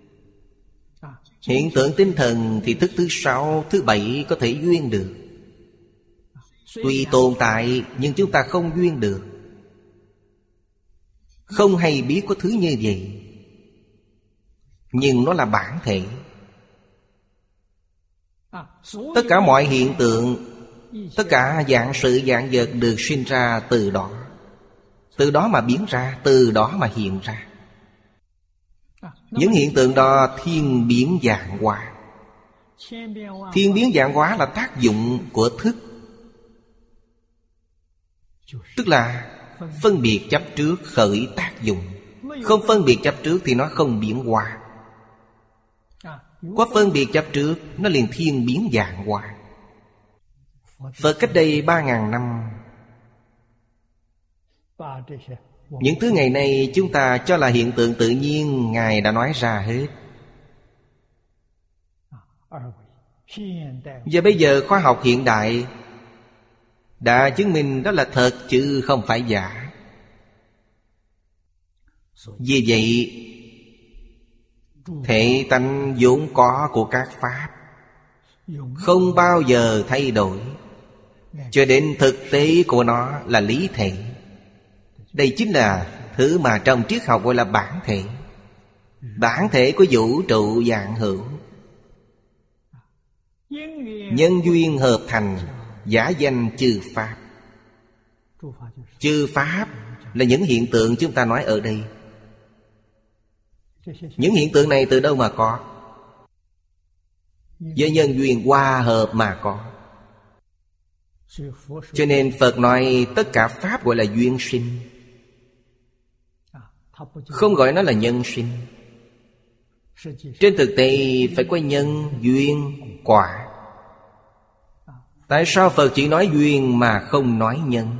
A: Hiện tượng tinh thần thì thức thứ sáu, thứ bảy có thể duyên được. Tuy tồn tại nhưng chúng ta không duyên được, không hay biết có thứ như vậy. Nhưng nó là bản thể. Tất cả mọi hiện tượng, tất cả dạng sự dạng vật được sinh ra từ đó. Từ đó mà biến ra, từ đó mà hiện ra. Những hiện tượng đó thiên biến vạn hóa. Thiên biến vạn hóa là tác dụng của thức, tức là phân biệt chấp trước khởi tác dụng. Không phân biệt chấp trước thì nó không biến hóa. Có phân biệt chấp trước nó liền thiên biến vạn hóa. Phật cách đây 3.000 năm, những thứ ngày nay chúng ta cho là hiện tượng tự nhiên, Ngài đã nói ra hết. Và bây giờ khoa học hiện đại đã chứng minh đó là thật chứ không phải giả. Vì vậy thể tánh vốn có của các pháp không bao giờ thay đổi, cho đến thực tế của nó là lý thể. Đây chính là thứ mà trong triết học gọi là bản thể. Bản thể của vũ trụ vạn hữu. Nhân duyên hợp thành, giả danh chư pháp. Chư pháp là những hiện tượng chúng ta nói ở đây. Những hiện tượng này từ đâu mà có? Do nhân duyên hòa hợp mà có. Cho nên Phật nói tất cả pháp gọi là duyên sinh, không gọi nó là nhân sinh. Trên thực tế phải có nhân, duyên, quả. Tại sao Phật chỉ nói duyên mà không nói nhân?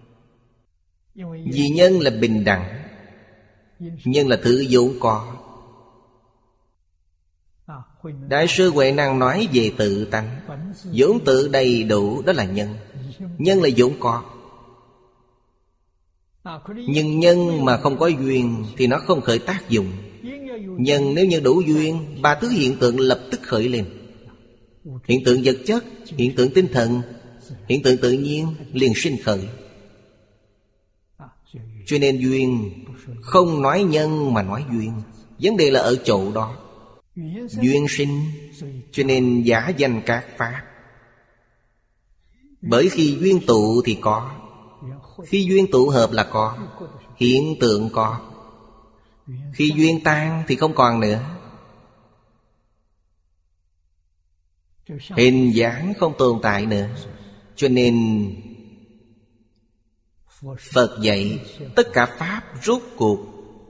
A: Vì nhân là bình đẳng, nhân là thứ vốn có. Đại sư Huệ Năng nói về tự tánh, vốn tự đầy đủ, đó là nhân. Nhân là vốn có. Nhưng nhân mà không có duyên thì nó không khởi tác dụng. Nhân nếu như đủ duyên, ba thứ hiện tượng lập tức khởi lên. Hiện tượng vật chất, hiện tượng tinh thần, Hiện tượng tự nhiên liền sinh khởi. Cho nên duyên không nói nhân mà nói duyên. Vấn đề là ở chỗ đó. Duyên sinh, cho nên giả danh các pháp. Bởi khi duyên tụ thì có, khi duyên tụ hợp là có, hiện tượng có. Khi duyên tan thì không còn nữa. Hình dáng không tồn tại nữa. Cho nên Phật dạy tất cả pháp rốt cuộc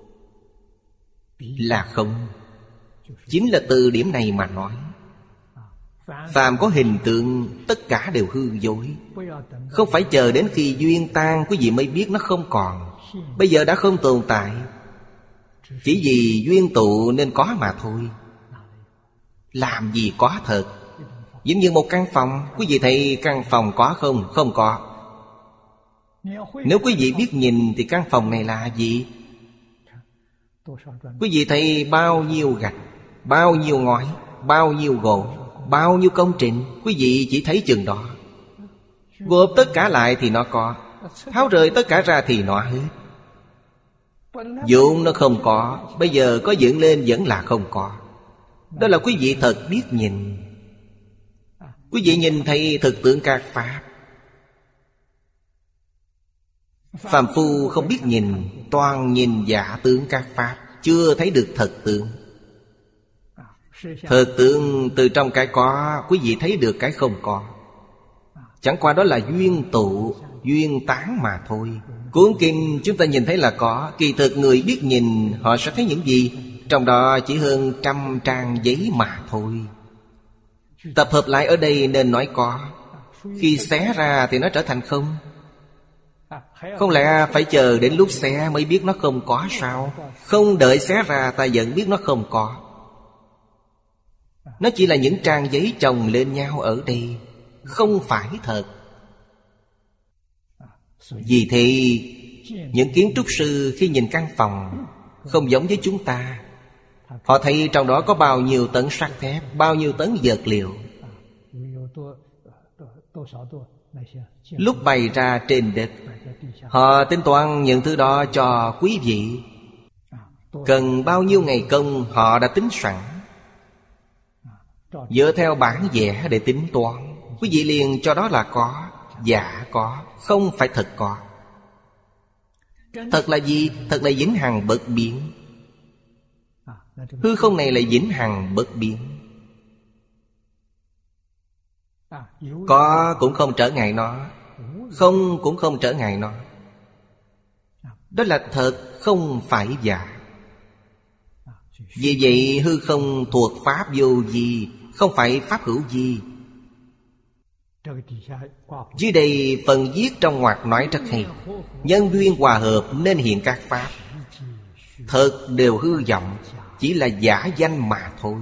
A: là không. Chính là từ điểm này mà nói, phàm có hình tượng tất cả đều hư dối. Không phải chờ đến khi duyên tan quý vị mới biết nó không còn. Bây giờ đã không tồn tại. Chỉ vì duyên tụ nên có mà thôi. Làm gì có thật. Giống như một căn phòng, quý vị thấy căn phòng có không? Không có. Nếu quý vị biết nhìn thì căn phòng này là gì? Quý vị thấy bao nhiêu gạch, bao nhiêu ngói, bao nhiêu gỗ, bao nhiêu công trình, quý vị chỉ thấy chừng đó. Gộp tất cả lại thì nó có, tháo rời tất cả ra thì nó hết. Vốn nó không có, bây giờ có dựng lên vẫn là không có. Đó là quý vị thật biết nhìn. Quý vị nhìn thấy thực tượng các pháp. Phàm phu không biết nhìn, toàn nhìn giả tướng các pháp, chưa thấy được thật tướng. Thật tướng từ trong cái có, quý vị thấy được cái không có. Chẳng qua đó là duyên tụ, duyên tán mà thôi. Cuốn kinh chúng ta nhìn thấy là có, kỳ thực người biết nhìn họ sẽ thấy những gì? Trong đó chỉ hơn 100 trang giấy mà thôi. Tập hợp lại ở đây nên nói có. Khi xé ra thì nó trở thành không. Không lẽ phải chờ đến lúc xé mới biết nó không có sao? Không đợi xé ra ta vẫn biết nó không có. Nó chỉ là những trang giấy chồng lên nhau ở đây, không phải thật. Vì thế những kiến trúc sư khi nhìn căn phòng không giống với chúng ta. Họ thấy trong đó có bao nhiêu tấn sắt thép, bao nhiêu tấn vật liệu. Lúc bày ra trên đất, họ tính toán những thứ đó cho quý vị. Cần bao nhiêu ngày công họ đã tính sẵn, dựa theo bản vẽ để tính toán. Quý vị liền cho đó là có, giả có, không phải thật có. Thật là gì? Thật là vĩnh hằng bất biến. Hư không này là vĩnh hằng bất biến. Có cũng không trở ngại nó, không cũng không trở ngại nó. Đó là thật, không phải giả. Vì vậy hư không thuộc pháp vô vi, không phải pháp hữu vi. Dưới đây phần viết trong ngoặc nói rất hay. Nhân duyên hòa hợp nên hiện các pháp. Thật đều hư vọng, chỉ là giả danh mà thôi.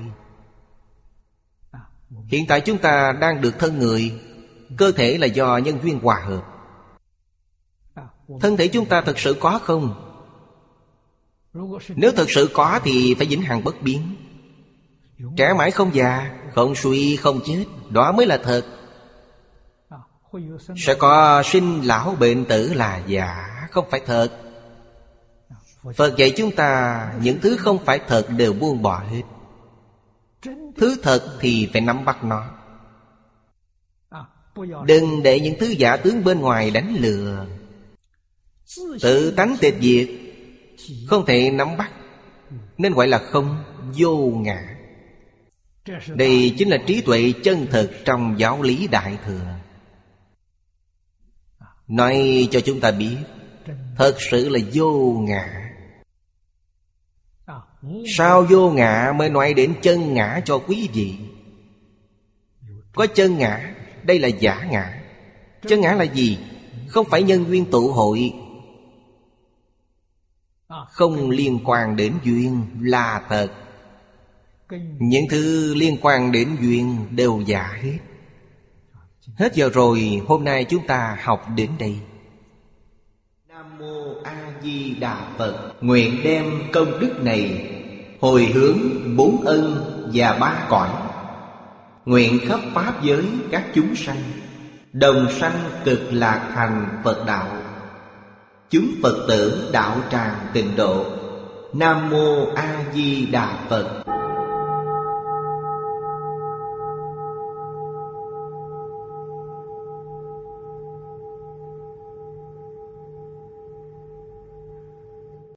A: Hiện tại chúng ta đang được thân người, cơ thể là do nhân duyên hòa hợp. Thân thể chúng ta thật sự có không? Nếu thật sự có thì phải vĩnh hằng bất biến, trẻ mãi không già, không suy không chết. Đó mới là thật. Sẽ có sinh lão bệnh tử là giả, không phải thật. Phật dạy chúng ta những thứ không phải thật đều buông bỏ hết. Thứ thật thì phải nắm bắt nó. Đừng để những thứ giả tướng bên ngoài đánh lừa. Tự tánh tịch diệt, không thể nắm bắt, nên gọi là không, vô ngã. Đây chính là trí tuệ chân thực trong giáo lý Đại Thừa. Nói cho chúng ta biết, thật sự là vô ngã. Sao vô ngã mới nói đến chân ngã cho quý vị? Có chân ngã, đây là giả ngã. Chân ngã là gì? Không phải nhân duyên tụ hội, không liên quan đến duyên là thật. Những thứ liên quan đến duyên đều giả hết. Hết giờ rồi, hôm nay chúng ta học đến đây. Nam Mô A Di Đà Phật. Nguyện đem công đức này hồi hướng 4 ân và 3 cõi. Nguyện khắp pháp giới các chúng sanh đồng sanh cực lạc thành Phật đạo. Chúng Phật tử đạo tràng tịnh độ. Nam Mô A Di Đà Phật.